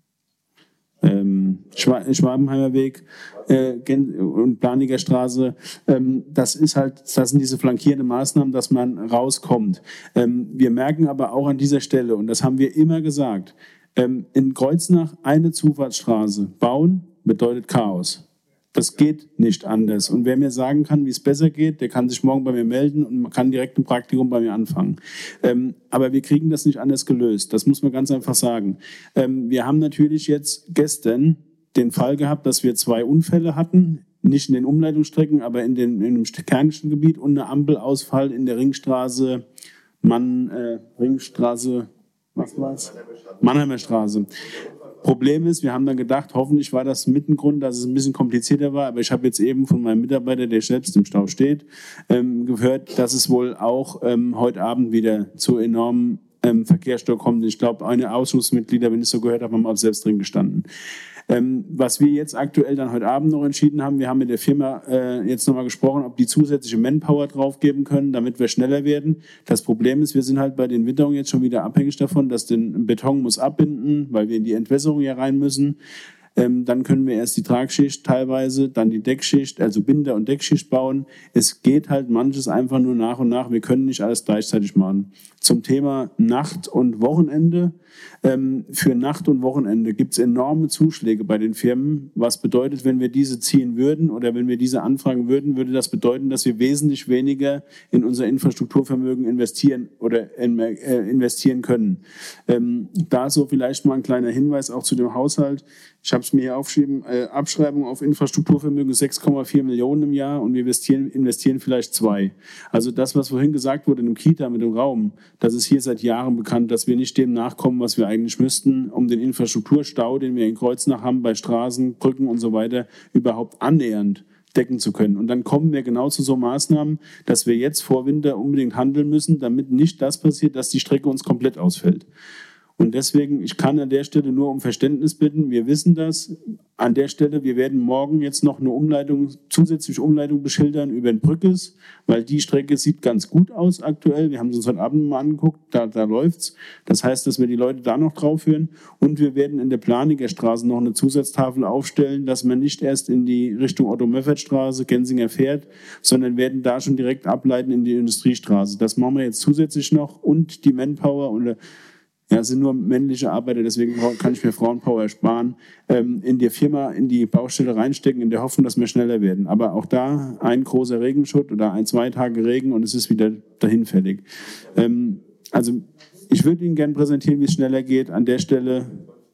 ähm, Schwabenheimer Weg äh, und Planiger Straße. Ähm, das ist halt, das sind diese flankierenden Maßnahmen, dass man rauskommt. Ähm, wir merken aber auch an dieser Stelle, und das haben wir immer gesagt, ähm, in Kreuznach eine Zufahrtsstraße bauen bedeutet Chaos. Das geht nicht anders. Und wer mir sagen kann, wie es besser geht, der kann sich morgen bei mir melden und man kann direkt ein Praktikum bei mir anfangen. Ähm, aber wir kriegen das nicht anders gelöst. Das muss man ganz einfach sagen. Ähm, wir haben natürlich jetzt gestern den Fall gehabt, dass wir zwei Unfälle hatten. Nicht in den Umleitungsstrecken, aber in, den, in dem kernischen Gebiet und eine Ampelausfall in der Ringstraße, Mann, äh, Ringstraße, was war's? Mannheimer Straße. Problem ist, wir haben dann gedacht, hoffentlich war das mit ein Grund, dass es ein bisschen komplizierter war, aber ich habe jetzt eben von meinem Mitarbeiter, der selbst im Stau steht, ähm, gehört, dass es wohl auch ähm, heute Abend wieder zu enormen ähm, Verkehrsstau kommt. Ich glaube, eine Ausschussmitglieder, wenn ich so gehört habe, haben auch selbst drin gestanden. Ähm, was wir jetzt aktuell dann heute Abend noch entschieden haben, wir haben mit der Firma äh, jetzt nochmal gesprochen, ob die zusätzliche Manpower draufgeben können, damit wir schneller werden. Das Problem ist, wir sind halt bei den Witterungen jetzt schon wieder abhängig davon, dass den Beton muss abbinden, weil wir in die Entwässerung ja rein müssen. Ähm, dann können wir erst die Tragschicht teilweise, dann die Deckschicht, also Binder- und Deckschicht bauen. Es geht halt manches einfach nur nach und nach. Wir können nicht alles gleichzeitig machen. Zum Thema Nacht- und Wochenende. Ähm, für Nacht und Wochenende gibt es enorme Zuschläge bei den Firmen. Was bedeutet, wenn wir diese ziehen würden oder wenn wir diese anfragen würden, würde das bedeuten, dass wir wesentlich weniger in unser Infrastrukturvermögen investieren oder in, äh, investieren können. Ähm, da so vielleicht mal ein kleiner Hinweis auch zu dem Haushalt. Ich habe es mir hier aufgeschrieben, äh, Abschreibung auf Infrastrukturvermögen sechs Komma vier Millionen im Jahr und wir investieren, investieren vielleicht zwei. Also das, was vorhin gesagt wurde in dem Kita mit dem Raum, das ist hier seit Jahren bekannt, dass wir nicht dem nachkommen, was wir eigentlich müssten, um den Infrastrukturstau, den wir in Kreuznach haben, bei Straßen, Brücken und so weiter, überhaupt annähernd decken zu können. Und dann kommen wir genau zu so Maßnahmen, dass wir jetzt vor Winter unbedingt handeln müssen, damit nicht das passiert, dass die Strecke uns komplett ausfällt. Und deswegen, ich kann an der Stelle nur um Verständnis bitten. Wir wissen das. An der Stelle, wir werden morgen jetzt noch eine Umleitung, zusätzliche Umleitung beschildern über den Brückes, weil die Strecke sieht ganz gut aus aktuell. Wir haben es uns heute Abend mal angeguckt, da, da läuft's. Das heißt, dass wir die Leute da noch drauf führen. Und wir werden in der Planiger Straße noch eine Zusatztafel aufstellen, dass man nicht erst in die Richtung Otto-Möffert-Straße, Gensinger fährt, sondern werden da schon direkt ableiten in die Industriestraße. Das machen wir jetzt zusätzlich noch und die Manpower oder ja, es sind nur männliche Arbeiter, deswegen kann ich mir Frauenpower ersparen, ähm, in die Firma, in die Baustelle reinstecken, in der Hoffnung, dass wir schneller werden. Aber auch da ein großer Regenschutt oder ein, zwei Tage Regen und es ist wieder dahinfällig. Ähm, also ich würde Ihnen gerne präsentieren, wie es schneller geht. An der Stelle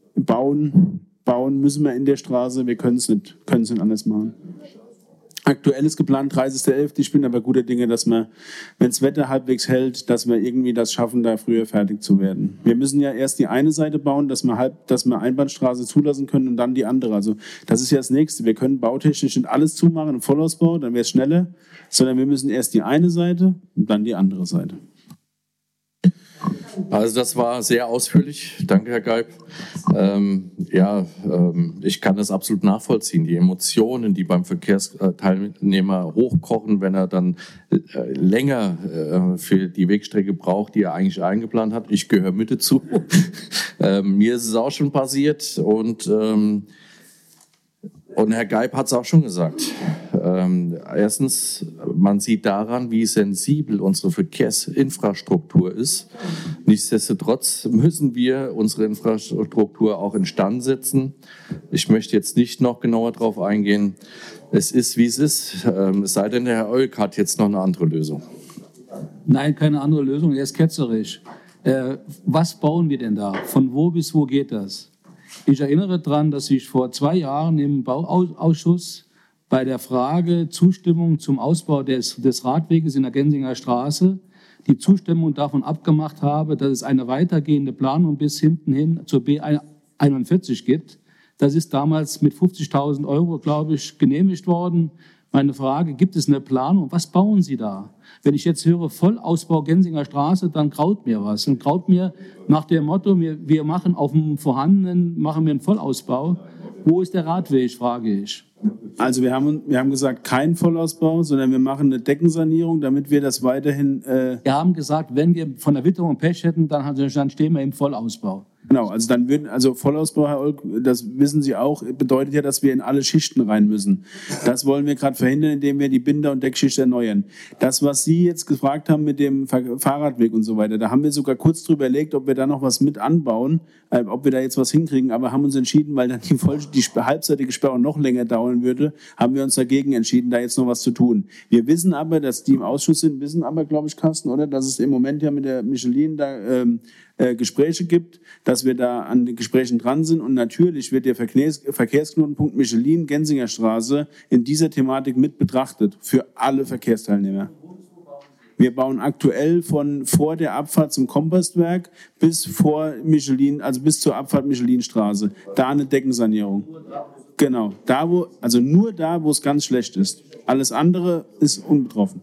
bauen, bauen müssen wir in der Straße, wir können es nicht, können es nicht anders machen. Aktuell ist geplant dreißigster elfter Ich bin aber guter Dinge, dass wir, wenn das Wetter halbwegs hält, dass wir irgendwie das schaffen, da früher fertig zu werden. Wir müssen ja erst die eine Seite bauen, dass wir, halb, dass wir Einbahnstraße zulassen können und dann die andere. Also das ist ja das Nächste. Wir können bautechnisch nicht alles zumachen im Vollausbau, dann wäre es schneller, sondern wir müssen erst die eine Seite und dann die andere Seite. Also das war sehr ausführlich. Danke, Herr Geib. Ähm, ja, ähm, ich kann das absolut nachvollziehen. Die Emotionen, die beim Verkehrsteilnehmer hochkochen, wenn er dann äh, länger äh, für die Wegstrecke braucht, die er eigentlich eingeplant hat. Ich gehöre mit dazu. ähm, mir ist es auch schon passiert und ähm, Und Herr Geib hat es auch schon gesagt. Ähm, erstens, man sieht daran, wie sensibel unsere Verkehrsinfrastruktur ist. Nichtsdestotrotz müssen wir unsere Infrastruktur auch instand setzen. Ich möchte jetzt nicht noch genauer darauf eingehen. Es ist, wie es ist. Ähm, es sei denn, der Herr Oelk hat jetzt noch eine andere Lösung. Nein, keine andere Lösung. Er ist ketzerisch. Äh, was bauen wir denn da? Von wo bis wo geht das? Ich erinnere daran, dass ich vor zwei Jahren im Bauausschuss bei der Frage Zustimmung zum Ausbau des, des Radweges in der Gensinger Straße die Zustimmung davon abgemacht habe, dass es eine weitergehende Planung bis hinten hin zur B einundvierzig gibt. Das ist damals mit fünfzigtausend Euro, glaube ich, genehmigt worden. Meine Frage, gibt es eine Planung? Was bauen Sie da? Wenn ich jetzt höre, Vollausbau Gensinger Straße, dann graut mir was. Und graut mir nach dem Motto, wir, wir machen auf dem Vorhandenen, machen wir einen Vollausbau. Wo ist der Radweg, frage ich. Also wir haben, wir haben gesagt, kein Vollausbau, sondern wir machen eine Deckensanierung, damit wir das weiterhin... Äh wir haben gesagt, wenn wir von der Witterung Pech hätten, dann, dann stehen wir im Vollausbau. Genau, also dann würden, also Vollausbau, Herr Oelk, das wissen Sie auch, bedeutet ja, dass wir in alle Schichten rein müssen. Das wollen wir gerade verhindern, indem wir die Binder- und Deckschicht erneuern. Das, was Sie jetzt gefragt haben mit dem Fahrradweg und so weiter, da haben wir sogar kurz drüber überlegt, ob wir da noch was mit anbauen, äh, ob wir da jetzt was hinkriegen, aber haben uns entschieden, weil dann die, voll, die halbseitige Sperrung noch länger dauern würde, haben wir uns dagegen entschieden, da jetzt noch was zu tun. Wir wissen aber, dass die im Ausschuss sind, wissen aber, glaube ich, Carsten, oder, dass es im Moment ja mit der Michelin da ähm, äh, Gespräche gibt, dass wir da an den Gesprächen dran sind und natürlich wird der Verkehrs Verkehrsknotenpunkt Michelin-Gensinger Straße in dieser Thematik mit betrachtet für alle Verkehrsteilnehmer. Wir bauen aktuell von vor der Abfahrt zum Kompostwerk bis vor Michelin, also bis zur Abfahrt Michelinstraße, da eine Deckensanierung. Genau, da wo, also nur da, wo es ganz schlecht ist. Alles andere ist unbetroffen.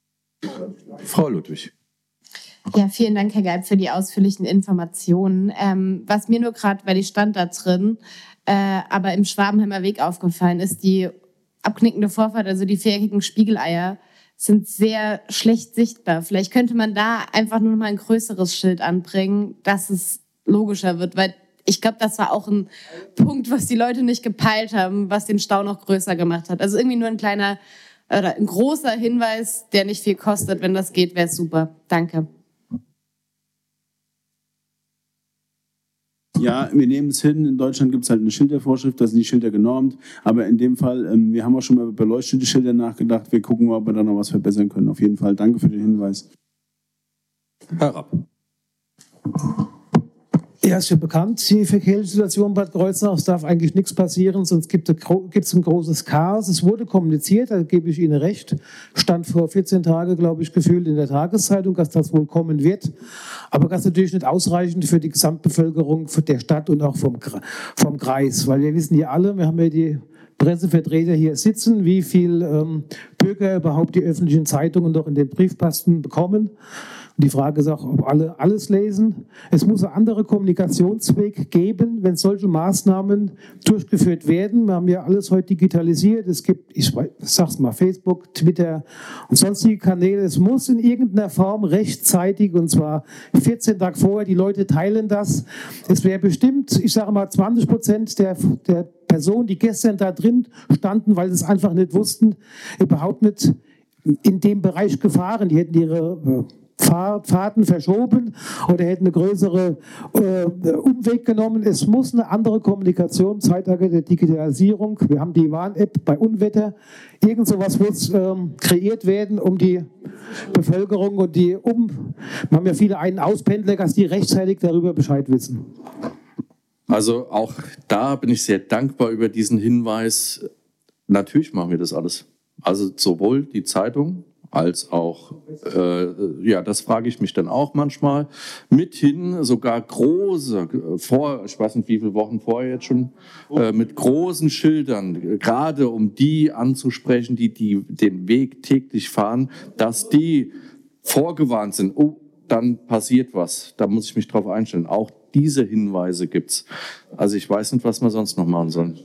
Frau Ludwig. Ja, vielen Dank, Herr Geib, für die ausführlichen Informationen. Ähm, was mir nur gerade, weil ich stand da drin, äh, aber im Schwabenheimer Weg aufgefallen ist, die abknickende Vorfahrt, also die viereckigen Spiegeleier, sind sehr schlecht sichtbar. Vielleicht könnte man da einfach nur mal ein größeres Schild anbringen, dass es logischer wird, weil ich glaube, das war auch ein Punkt, was die Leute nicht gepeilt haben, was den Stau noch größer gemacht hat. Also irgendwie nur ein kleiner oder ein großer Hinweis, der nicht viel kostet. Wenn das geht, wäre es super. Danke. Ja, wir nehmen es hin. In Deutschland gibt es halt eine Schildervorschrift, da sind die Schilder genormt. Aber in dem Fall, ähm, wir haben auch schon mal über beleuchtete Schilder nachgedacht. Wir gucken mal, ob wir da noch was verbessern können. Auf jeden Fall. Danke für den Hinweis. Herr Rapp. Ja, ist ja bekannt, die Verkehrssituation Bad Kreuznach, es darf eigentlich nichts passieren, sonst gibt es ein großes Chaos. Es wurde kommuniziert, da gebe ich Ihnen recht, stand vor vierzehn Tagen, glaube ich, gefühlt in der Tageszeitung, dass das wohl kommen wird. Aber das ist natürlich nicht ausreichend für die Gesamtbevölkerung der Stadt und auch vom, vom Kreis, weil wir wissen ja alle, wir haben ja die Pressevertreter hier sitzen, wie viel ähm, Bürger überhaupt die öffentlichen Zeitungen noch in den Briefkasten bekommen. Die Frage ist auch, ob alle alles lesen. Es muss einen anderen Kommunikationsweg geben, wenn solche Maßnahmen durchgeführt werden. Wir haben ja alles heute digitalisiert. Es gibt, ich sag's mal, Facebook, Twitter und sonstige Kanäle. Es muss in irgendeiner Form rechtzeitig, und zwar vierzehn Tage vorher, die Leute teilen das. Es wäre bestimmt, ich sage mal, zwanzig Prozent der, der Personen, die gestern da drin standen, weil sie es einfach nicht wussten, überhaupt nicht in dem Bereich gefahren. Die hätten ihre Fahrten verschoben oder hätten eine größere äh, Umweg genommen. Es muss eine andere Kommunikation, Zeitalter der Digitalisierung. Wir haben die Warn-App bei Unwetter. Irgend sowas muss ähm, kreiert werden, um die Bevölkerung und die um. Wir haben ja viele Ein- und Auspendler, dass die rechtzeitig darüber Bescheid wissen. Also auch da bin ich sehr dankbar über diesen Hinweis. Natürlich machen wir das alles. Also sowohl die Zeitung als auch, äh, ja, das frage ich mich dann auch manchmal, mithin sogar große, vor, ich weiß nicht wie viele Wochen vorher jetzt schon, äh, mit großen Schildern, gerade um die anzusprechen, die, die den Weg täglich fahren, dass die vorgewarnt sind, oh, dann passiert was, da muss ich mich drauf einstellen. Auch diese Hinweise gibt's. Also ich weiß nicht, was wir sonst noch machen sollen.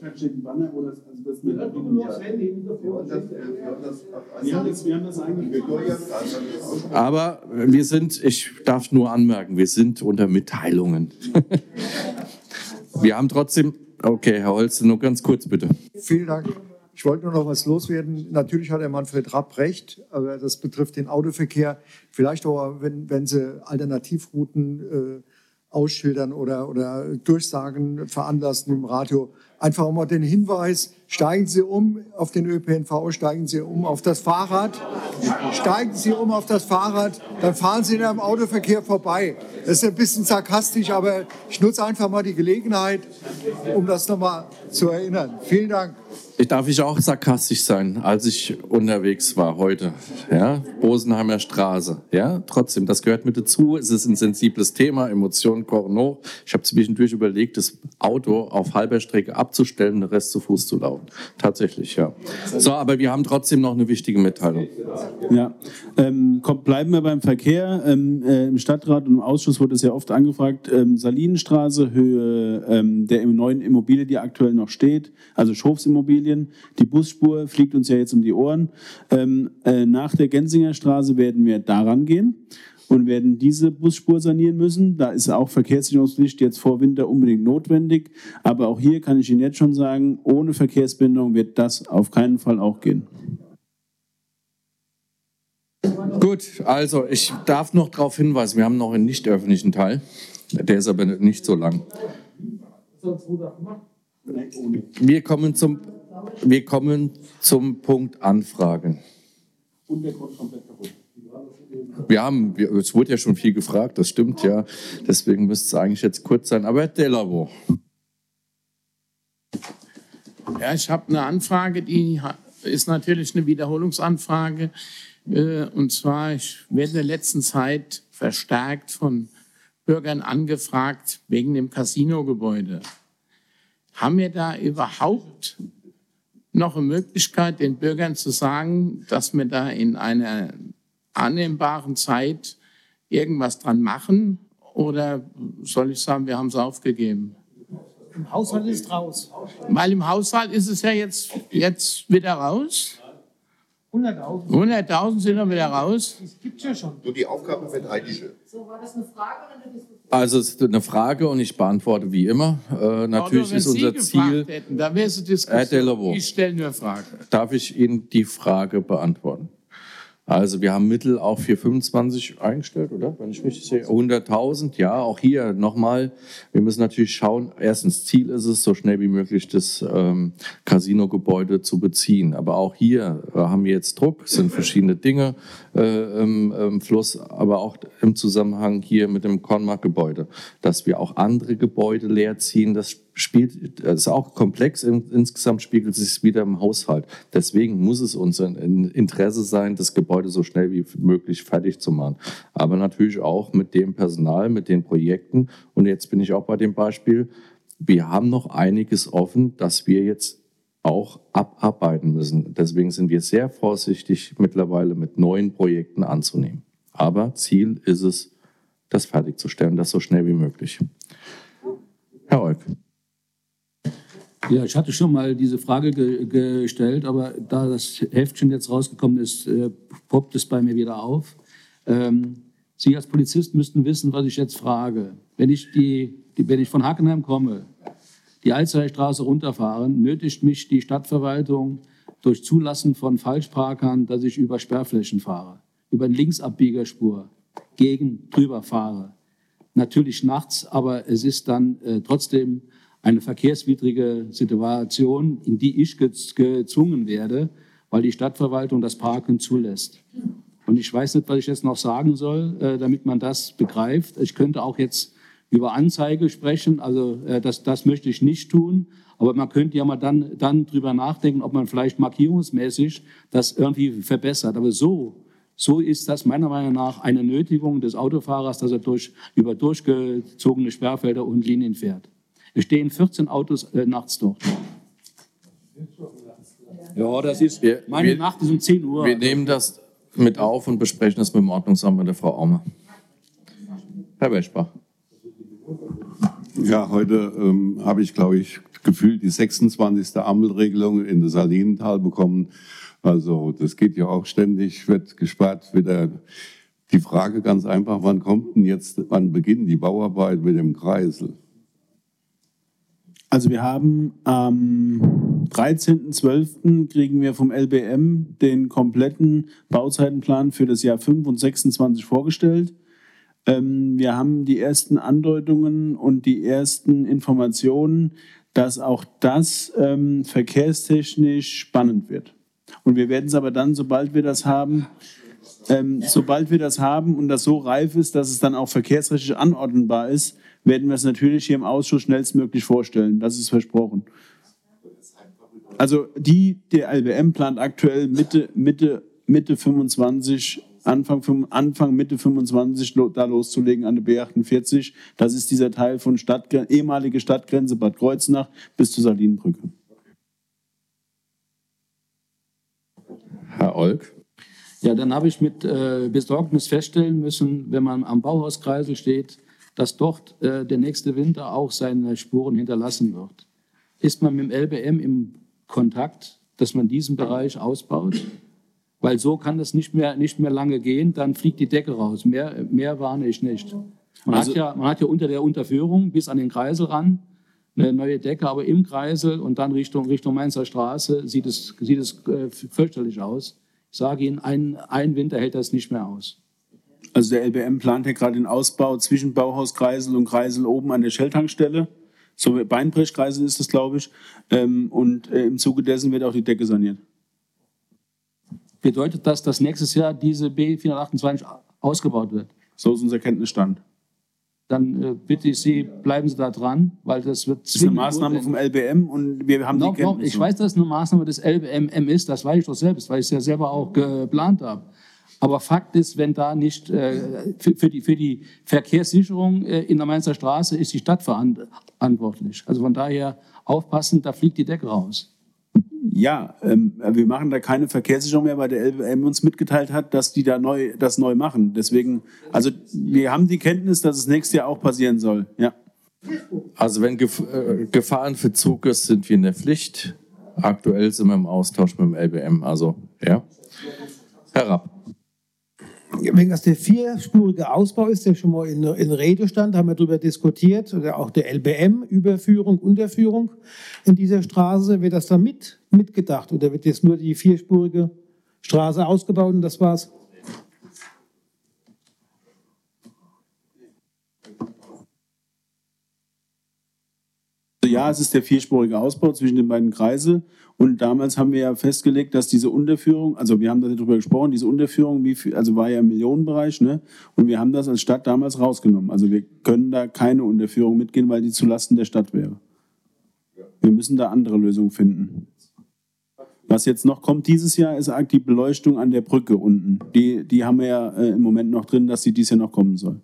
Aber wir sind, ich darf nur anmerken, wir sind unter Mitteilungen. Wir haben trotzdem, Okay, Herr Holz, nur ganz kurz bitte. Vielen Dank. Ich wollte nur noch was loswerden. Natürlich hat der Manfred Rapp recht, aber das betrifft den Autoverkehr. Vielleicht auch, wenn, wenn Sie Alternativrouten äh, ausschildern oder, oder Durchsagen veranlassen im Radio. Einfach auch mal den Hinweis, steigen Sie um auf den Ö P N V, steigen Sie um auf das Fahrrad, steigen Sie um auf das Fahrrad, dann fahren Sie in einem Autoverkehr vorbei. Das ist ein bisschen sarkastisch, aber ich nutze einfach mal die Gelegenheit, um das nochmal zu erinnern. Vielen Dank. Ich darf ich auch sarkastisch sein, als ich unterwegs war heute, ja, Bosenheimer Straße, ja, trotzdem, das gehört mit dazu, es ist ein sensibles Thema, Emotionen kochen hoch. Ich habe zwischendurch überlegt, das Auto auf halber Strecke abzustellen und den Rest zu Fuß zu laufen. Tatsächlich, ja. So, aber wir haben trotzdem noch eine wichtige Mitteilung. Ja, ähm, komm, bleiben wir beim Verkehr. Ähm, äh, Im Stadtrat und im Ausschuss wurde es ja oft angefragt, ähm, Salinenstraße, Höhe ähm, der neuen Immobilie, die aktuell noch steht, also Schofs-Immobilien. Die Busspur fliegt uns ja jetzt um die Ohren. Ähm, äh, nach der Gensinger Straße werden wir daran gehen und werden diese Busspur sanieren müssen. Da ist auch Verkehrssicherungslicht jetzt vor Winter unbedingt notwendig. Aber auch hier kann ich Ihnen jetzt schon sagen, ohne Verkehrsbindung wird das auf keinen Fall auch gehen. Gut, also ich darf noch darauf hinweisen, wir haben noch einen nicht öffentlichen Teil. Der ist aber nicht so lang. Wir kommen zum, wir kommen zum Punkt Anfragen. Wir haben, wir, es wurde ja schon viel gefragt, das stimmt ja. Deswegen müsste es eigentlich jetzt kurz sein. Aber Herr Delabo. Ja, ich habe eine Anfrage, die ist natürlich eine Wiederholungsanfrage. Und zwar, ich werde in der letzten Zeit verstärkt von Bürgern angefragt wegen dem Casino-Gebäude. Haben wir da überhaupt noch eine Möglichkeit, den Bürgern zu sagen, dass wir da in einer annehmbaren Zeit irgendwas dran machen? Oder soll ich sagen, wir haben es aufgegeben? Im Haushalt ist es raus. Weil im Haushalt ist es ja jetzt, jetzt wieder raus. hunderttausend. hunderttausend sind wir wieder raus. Das gibt's ja schon. Nur die Aufgabe verteidige. So, war das eine Frage oder eine Diskussion? Also es ist eine Frage und ich beantworte wie immer. Äh, natürlich ist unser Ziel. Hätten, da wäre es eine Diskussion. Herr Delabo, ich stelle nur Frage. Darf ich Ihnen die Frage beantworten? Also wir haben Mittel auch für fünfundzwanzig eingestellt, oder? Wenn ich richtig sehe, hunderttausend, ja, auch hier nochmal. Wir müssen natürlich schauen, erstens Ziel ist es, so schnell wie möglich das ähm, Casino-Gebäude zu beziehen. Aber auch hier äh, haben wir jetzt Druck, es sind verschiedene Dinge äh, im, im Fluss, aber auch im Zusammenhang hier mit dem Conmark-Gebäude, dass wir auch andere Gebäude leerziehen, das spielt, das ist auch komplex, insgesamt spiegelt es sich wieder im Haushalt. Deswegen muss es unser Interesse sein, das Gebäude so schnell wie möglich fertig zu machen. Aber natürlich auch mit dem Personal, mit den Projekten. Und jetzt bin ich auch bei dem Beispiel, wir haben noch einiges offen, das wir jetzt auch abarbeiten müssen. Deswegen sind wir sehr vorsichtig, mittlerweile mit neuen Projekten anzunehmen. Aber Ziel ist es, das fertigzustellen, das so schnell wie möglich. Herr Olk. Ja, ich hatte schon mal diese Frage ge gestellt, aber da das Heftchen jetzt rausgekommen ist, äh, poppt es bei mir wieder auf. Ähm, Sie als Polizist müssten wissen, was ich jetzt frage. Wenn ich, die, die, wenn ich von Hackenheim komme, die Alzeyerstraße runterfahre, nötigt mich die Stadtverwaltung durch Zulassen von Falschparkern, dass ich über Sperrflächen fahre, über eine Linksabbiegerspur, gegen drüber fahre. Natürlich nachts, aber es ist dann äh, trotzdem eine verkehrswidrige Situation, in die ich gezwungen werde, weil die Stadtverwaltung das Parken zulässt. Und ich weiß nicht, was ich jetzt noch sagen soll, äh, damit man das begreift. Ich könnte auch jetzt über Anzeige sprechen, also äh, das, das möchte ich nicht tun. Aber man könnte ja mal dann, dann drüber nachdenken, ob man vielleicht markierungsmäßig das irgendwie verbessert. Aber so, so ist das meiner Meinung nach eine Nötigung des Autofahrers, dass er durch, über durchgezogene Sperrfelder und Linien fährt. Es stehen vierzehn Autos äh, nachts dort. Ja, das ist, wir, meine wir, Nacht ist um zehn Uhr. Wir nehmen das mit auf und besprechen das mit dem Ordnungsamt mit der Frau Aumer. Herr Beschbach. Ja, heute ähm, habe ich, glaube ich, gefühlt die sechsundzwanzigste Ampelregelung in das Salinental bekommen. Also das geht ja auch ständig, wird gespart. Wieder die Frage ganz einfach, wann kommt denn jetzt, wann beginnen die Bauarbeit mit dem Kreisel? Also wir haben am dreizehnten zwölften kriegen wir vom L B M den kompletten Bauzeitenplan für das Jahr fünf und sechsundzwanzig vorgestellt. Ähm, wir haben die ersten Andeutungen und die ersten Informationen, dass auch das ähm, verkehrstechnisch spannend wird. Und wir werden es aber dann, sobald wir das haben, ähm, sobald wir das haben und das so reif ist, dass es dann auch verkehrsrechtlich anordnbar ist, werden wir es natürlich hier im Ausschuss schnellstmöglich vorstellen. Das ist versprochen. Also die, der L B M plant aktuell Mitte, Mitte, Mitte fünfundzwanzig, Anfang, Anfang Mitte fünfundzwanzig da loszulegen an der B achtundvierzig. Das ist dieser Teil von Stadt, ehemalige Stadtgrenze Bad Kreuznach bis zur Salinenbrücke. Herr Olk. Ja, dann habe ich mit äh, Besorgnis feststellen müssen, wenn man am Bauhauskreisel steht, dass dort äh, der nächste Winter auch seine Spuren hinterlassen wird. Ist man mit dem L B M im Kontakt, dass man diesen Bereich ausbaut? Weil so kann das nicht mehr, nicht mehr lange gehen, dann fliegt die Decke raus. Mehr, mehr warne ich nicht. Man, also, hat ja, man hat ja unter der Unterführung bis an den Kreisel ran eine neue Decke, aber im Kreisel und dann Richtung, Richtung Mainzer Straße sieht es, sieht es äh, fürchterlich aus. Ich sage Ihnen, ein, ein Winter hält das nicht mehr aus. Also der L B M plant ja gerade den Ausbau zwischen Bauhauskreisel und Kreisel oben an der Shell-Tankstelle. So Beinbrechkreisel ist das, glaube ich. Ähm, und äh, im Zuge dessen wird auch die Decke saniert. Bedeutet das, dass nächstes Jahr diese B vierhundertachtundzwanzig ausgebaut wird? So ist unser Kenntnisstand. Dann äh, bitte ich Sie, bleiben Sie da dran, weil das wird das ist eine Maßnahme vom L B M und wir haben no, die Kenntnisse. No, ich weiß, dass es eine Maßnahme des L B M ist, das weiß ich doch selbst, weil ich es ja selber auch geplant habe. Aber Fakt ist, wenn da nicht äh, für, für, die, für die Verkehrssicherung äh, in der Mainzer Straße ist die Stadt verantwortlich. Also von daher aufpassen, da fliegt die Decke raus. Ja, ähm, wir machen da keine Verkehrssicherung mehr, weil der L B M uns mitgeteilt hat, dass die da neu, das neu machen. Deswegen, also wir haben die Kenntnis, dass es nächstes Jahr auch passieren soll. Ja. Also wenn Gef äh, Gefahrenverzug ist, sind wir in der Pflicht. Aktuell sind wir im Austausch mit dem L B M. Also, ja. Herr Rapp. Wenn das der vierspurige Ausbau ist, der schon mal in, in Rede stand, haben wir darüber diskutiert, oder auch der L B M, Überführung, Unterführung in dieser Straße, wird das da mit, mitgedacht oder wird jetzt nur die vierspurige Straße ausgebaut und das war's? Ja, es ist der vierspurige Ausbau zwischen den beiden Kreisen. Und damals haben wir ja festgelegt, dass diese Unterführung, also wir haben darüber gesprochen, diese Unterführung, wie viel, also war ja im Millionenbereich, ne? Und wir haben das als Stadt damals rausgenommen. Also wir können da keine Unterführung mitgehen, weil die zulasten der Stadt wäre. Wir müssen da andere Lösungen finden. Was jetzt noch kommt dieses Jahr, ist die Beleuchtung an der Brücke unten. Die, die haben wir ja äh, im Moment noch drin, dass sie dieses Jahr noch kommen soll.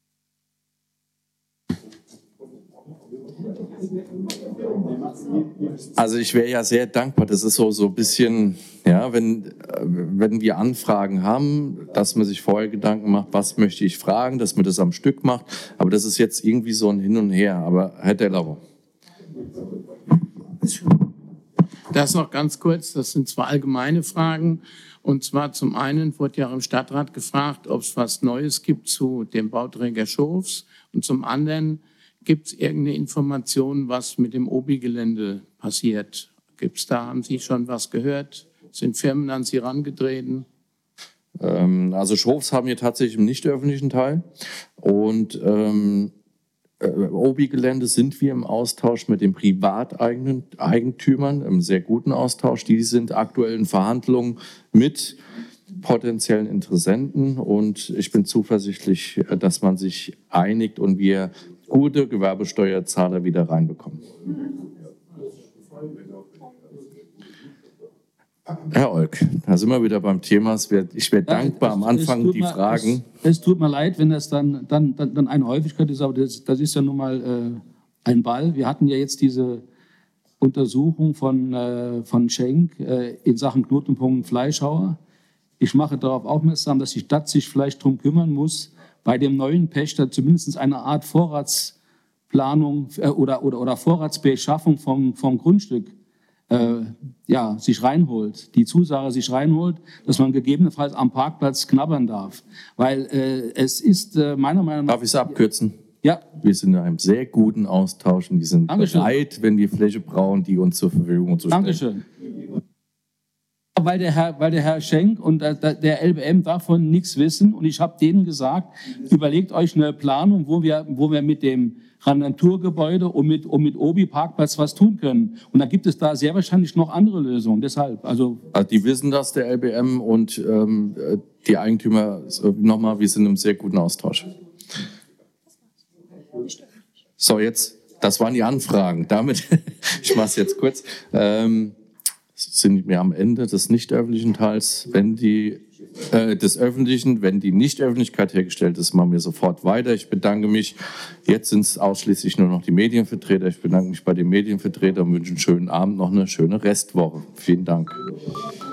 Also ich wäre ja sehr dankbar, das ist so, so ein bisschen, ja, wenn, wenn wir Anfragen haben, dass man sich vorher Gedanken macht, was möchte ich fragen, dass man das am Stück macht, aber das ist jetzt irgendwie so ein Hin und Her. Aber Herr Delauer. Das noch ganz kurz, das sind zwei allgemeine Fragen. Und zwar zum einen wurde ja im Stadtrat gefragt, ob es was Neues gibt zu dem Bauträger Schofs und zum anderen, gibt es irgendeine Information, was mit dem Obi-Gelände passiert? Gibt's da, haben Sie schon was gehört? Sind Firmen an Sie herangetreten? Ähm, also Schofs haben hier tatsächlich im nicht öffentlichen Teil. Und ähm, äh, Obi-Gelände sind wir im Austausch mit den Privateigentümern, im sehr guten Austausch. Die sind aktuell in Verhandlungen mit potenziellen Interessenten. Und ich bin zuversichtlich, dass man sich einigt und wir gute Gewerbesteuerzahler wieder reinbekommen. Herr Olk, da sind wir wieder beim Thema. Ich wäre dankbar am Anfang die Fragen. Es, es tut mir leid, wenn das dann, dann, dann, dann eine Häufigkeit ist, aber das, das ist ja nun mal äh, ein Ball. Wir hatten ja jetzt diese Untersuchung von, äh, von Schenk äh, in Sachen Knotenpunkt Fleischhauer. Ich mache darauf aufmerksam, dass die Stadt sich vielleicht darum kümmern muss, bei dem neuen Pächter zumindest eine Art Vorratsplanung äh, oder, oder, oder Vorratsbeschaffung vom, vom Grundstück äh, ja, sich reinholt, die Zusage sich reinholt, dass man gegebenenfalls am Parkplatz knabbern darf. Weil äh, es ist äh, meiner Meinung nach... Darf ich es abkürzen? Ja. Wir sind in einem sehr guten Austausch und die sind Dankeschön. bereit, wenn wir Fläche brauchen, die uns zur Verfügung zu stellen. Dankeschön. Weil der Herr, weil der Herr Schenk und der, der L B M davon nichts wissen. Und ich habe denen gesagt, überlegt euch eine Planung, wo wir, wo wir mit dem Naturgebäude und mit, und mit Obi-Parkplatz was tun können. Und da gibt es da sehr wahrscheinlich noch andere Lösungen. Deshalb, also, also die wissen das, der L B M und ähm, die Eigentümer, nochmal, wir sind im sehr guten Austausch. So, jetzt, das waren die Anfragen. Damit, ich mache es jetzt kurz. Ähm, sind wir am Ende des nicht öffentlichen Teils. Wenn die, äh, des öffentlichen, wenn die Nicht-Öffentlichkeit hergestellt ist, machen wir sofort weiter. Ich bedanke mich. Jetzt sind es ausschließlich nur noch die Medienvertreter. Ich bedanke mich bei den Medienvertretern und wünsche einen schönen Abend, noch eine schöne Restwoche. Vielen Dank.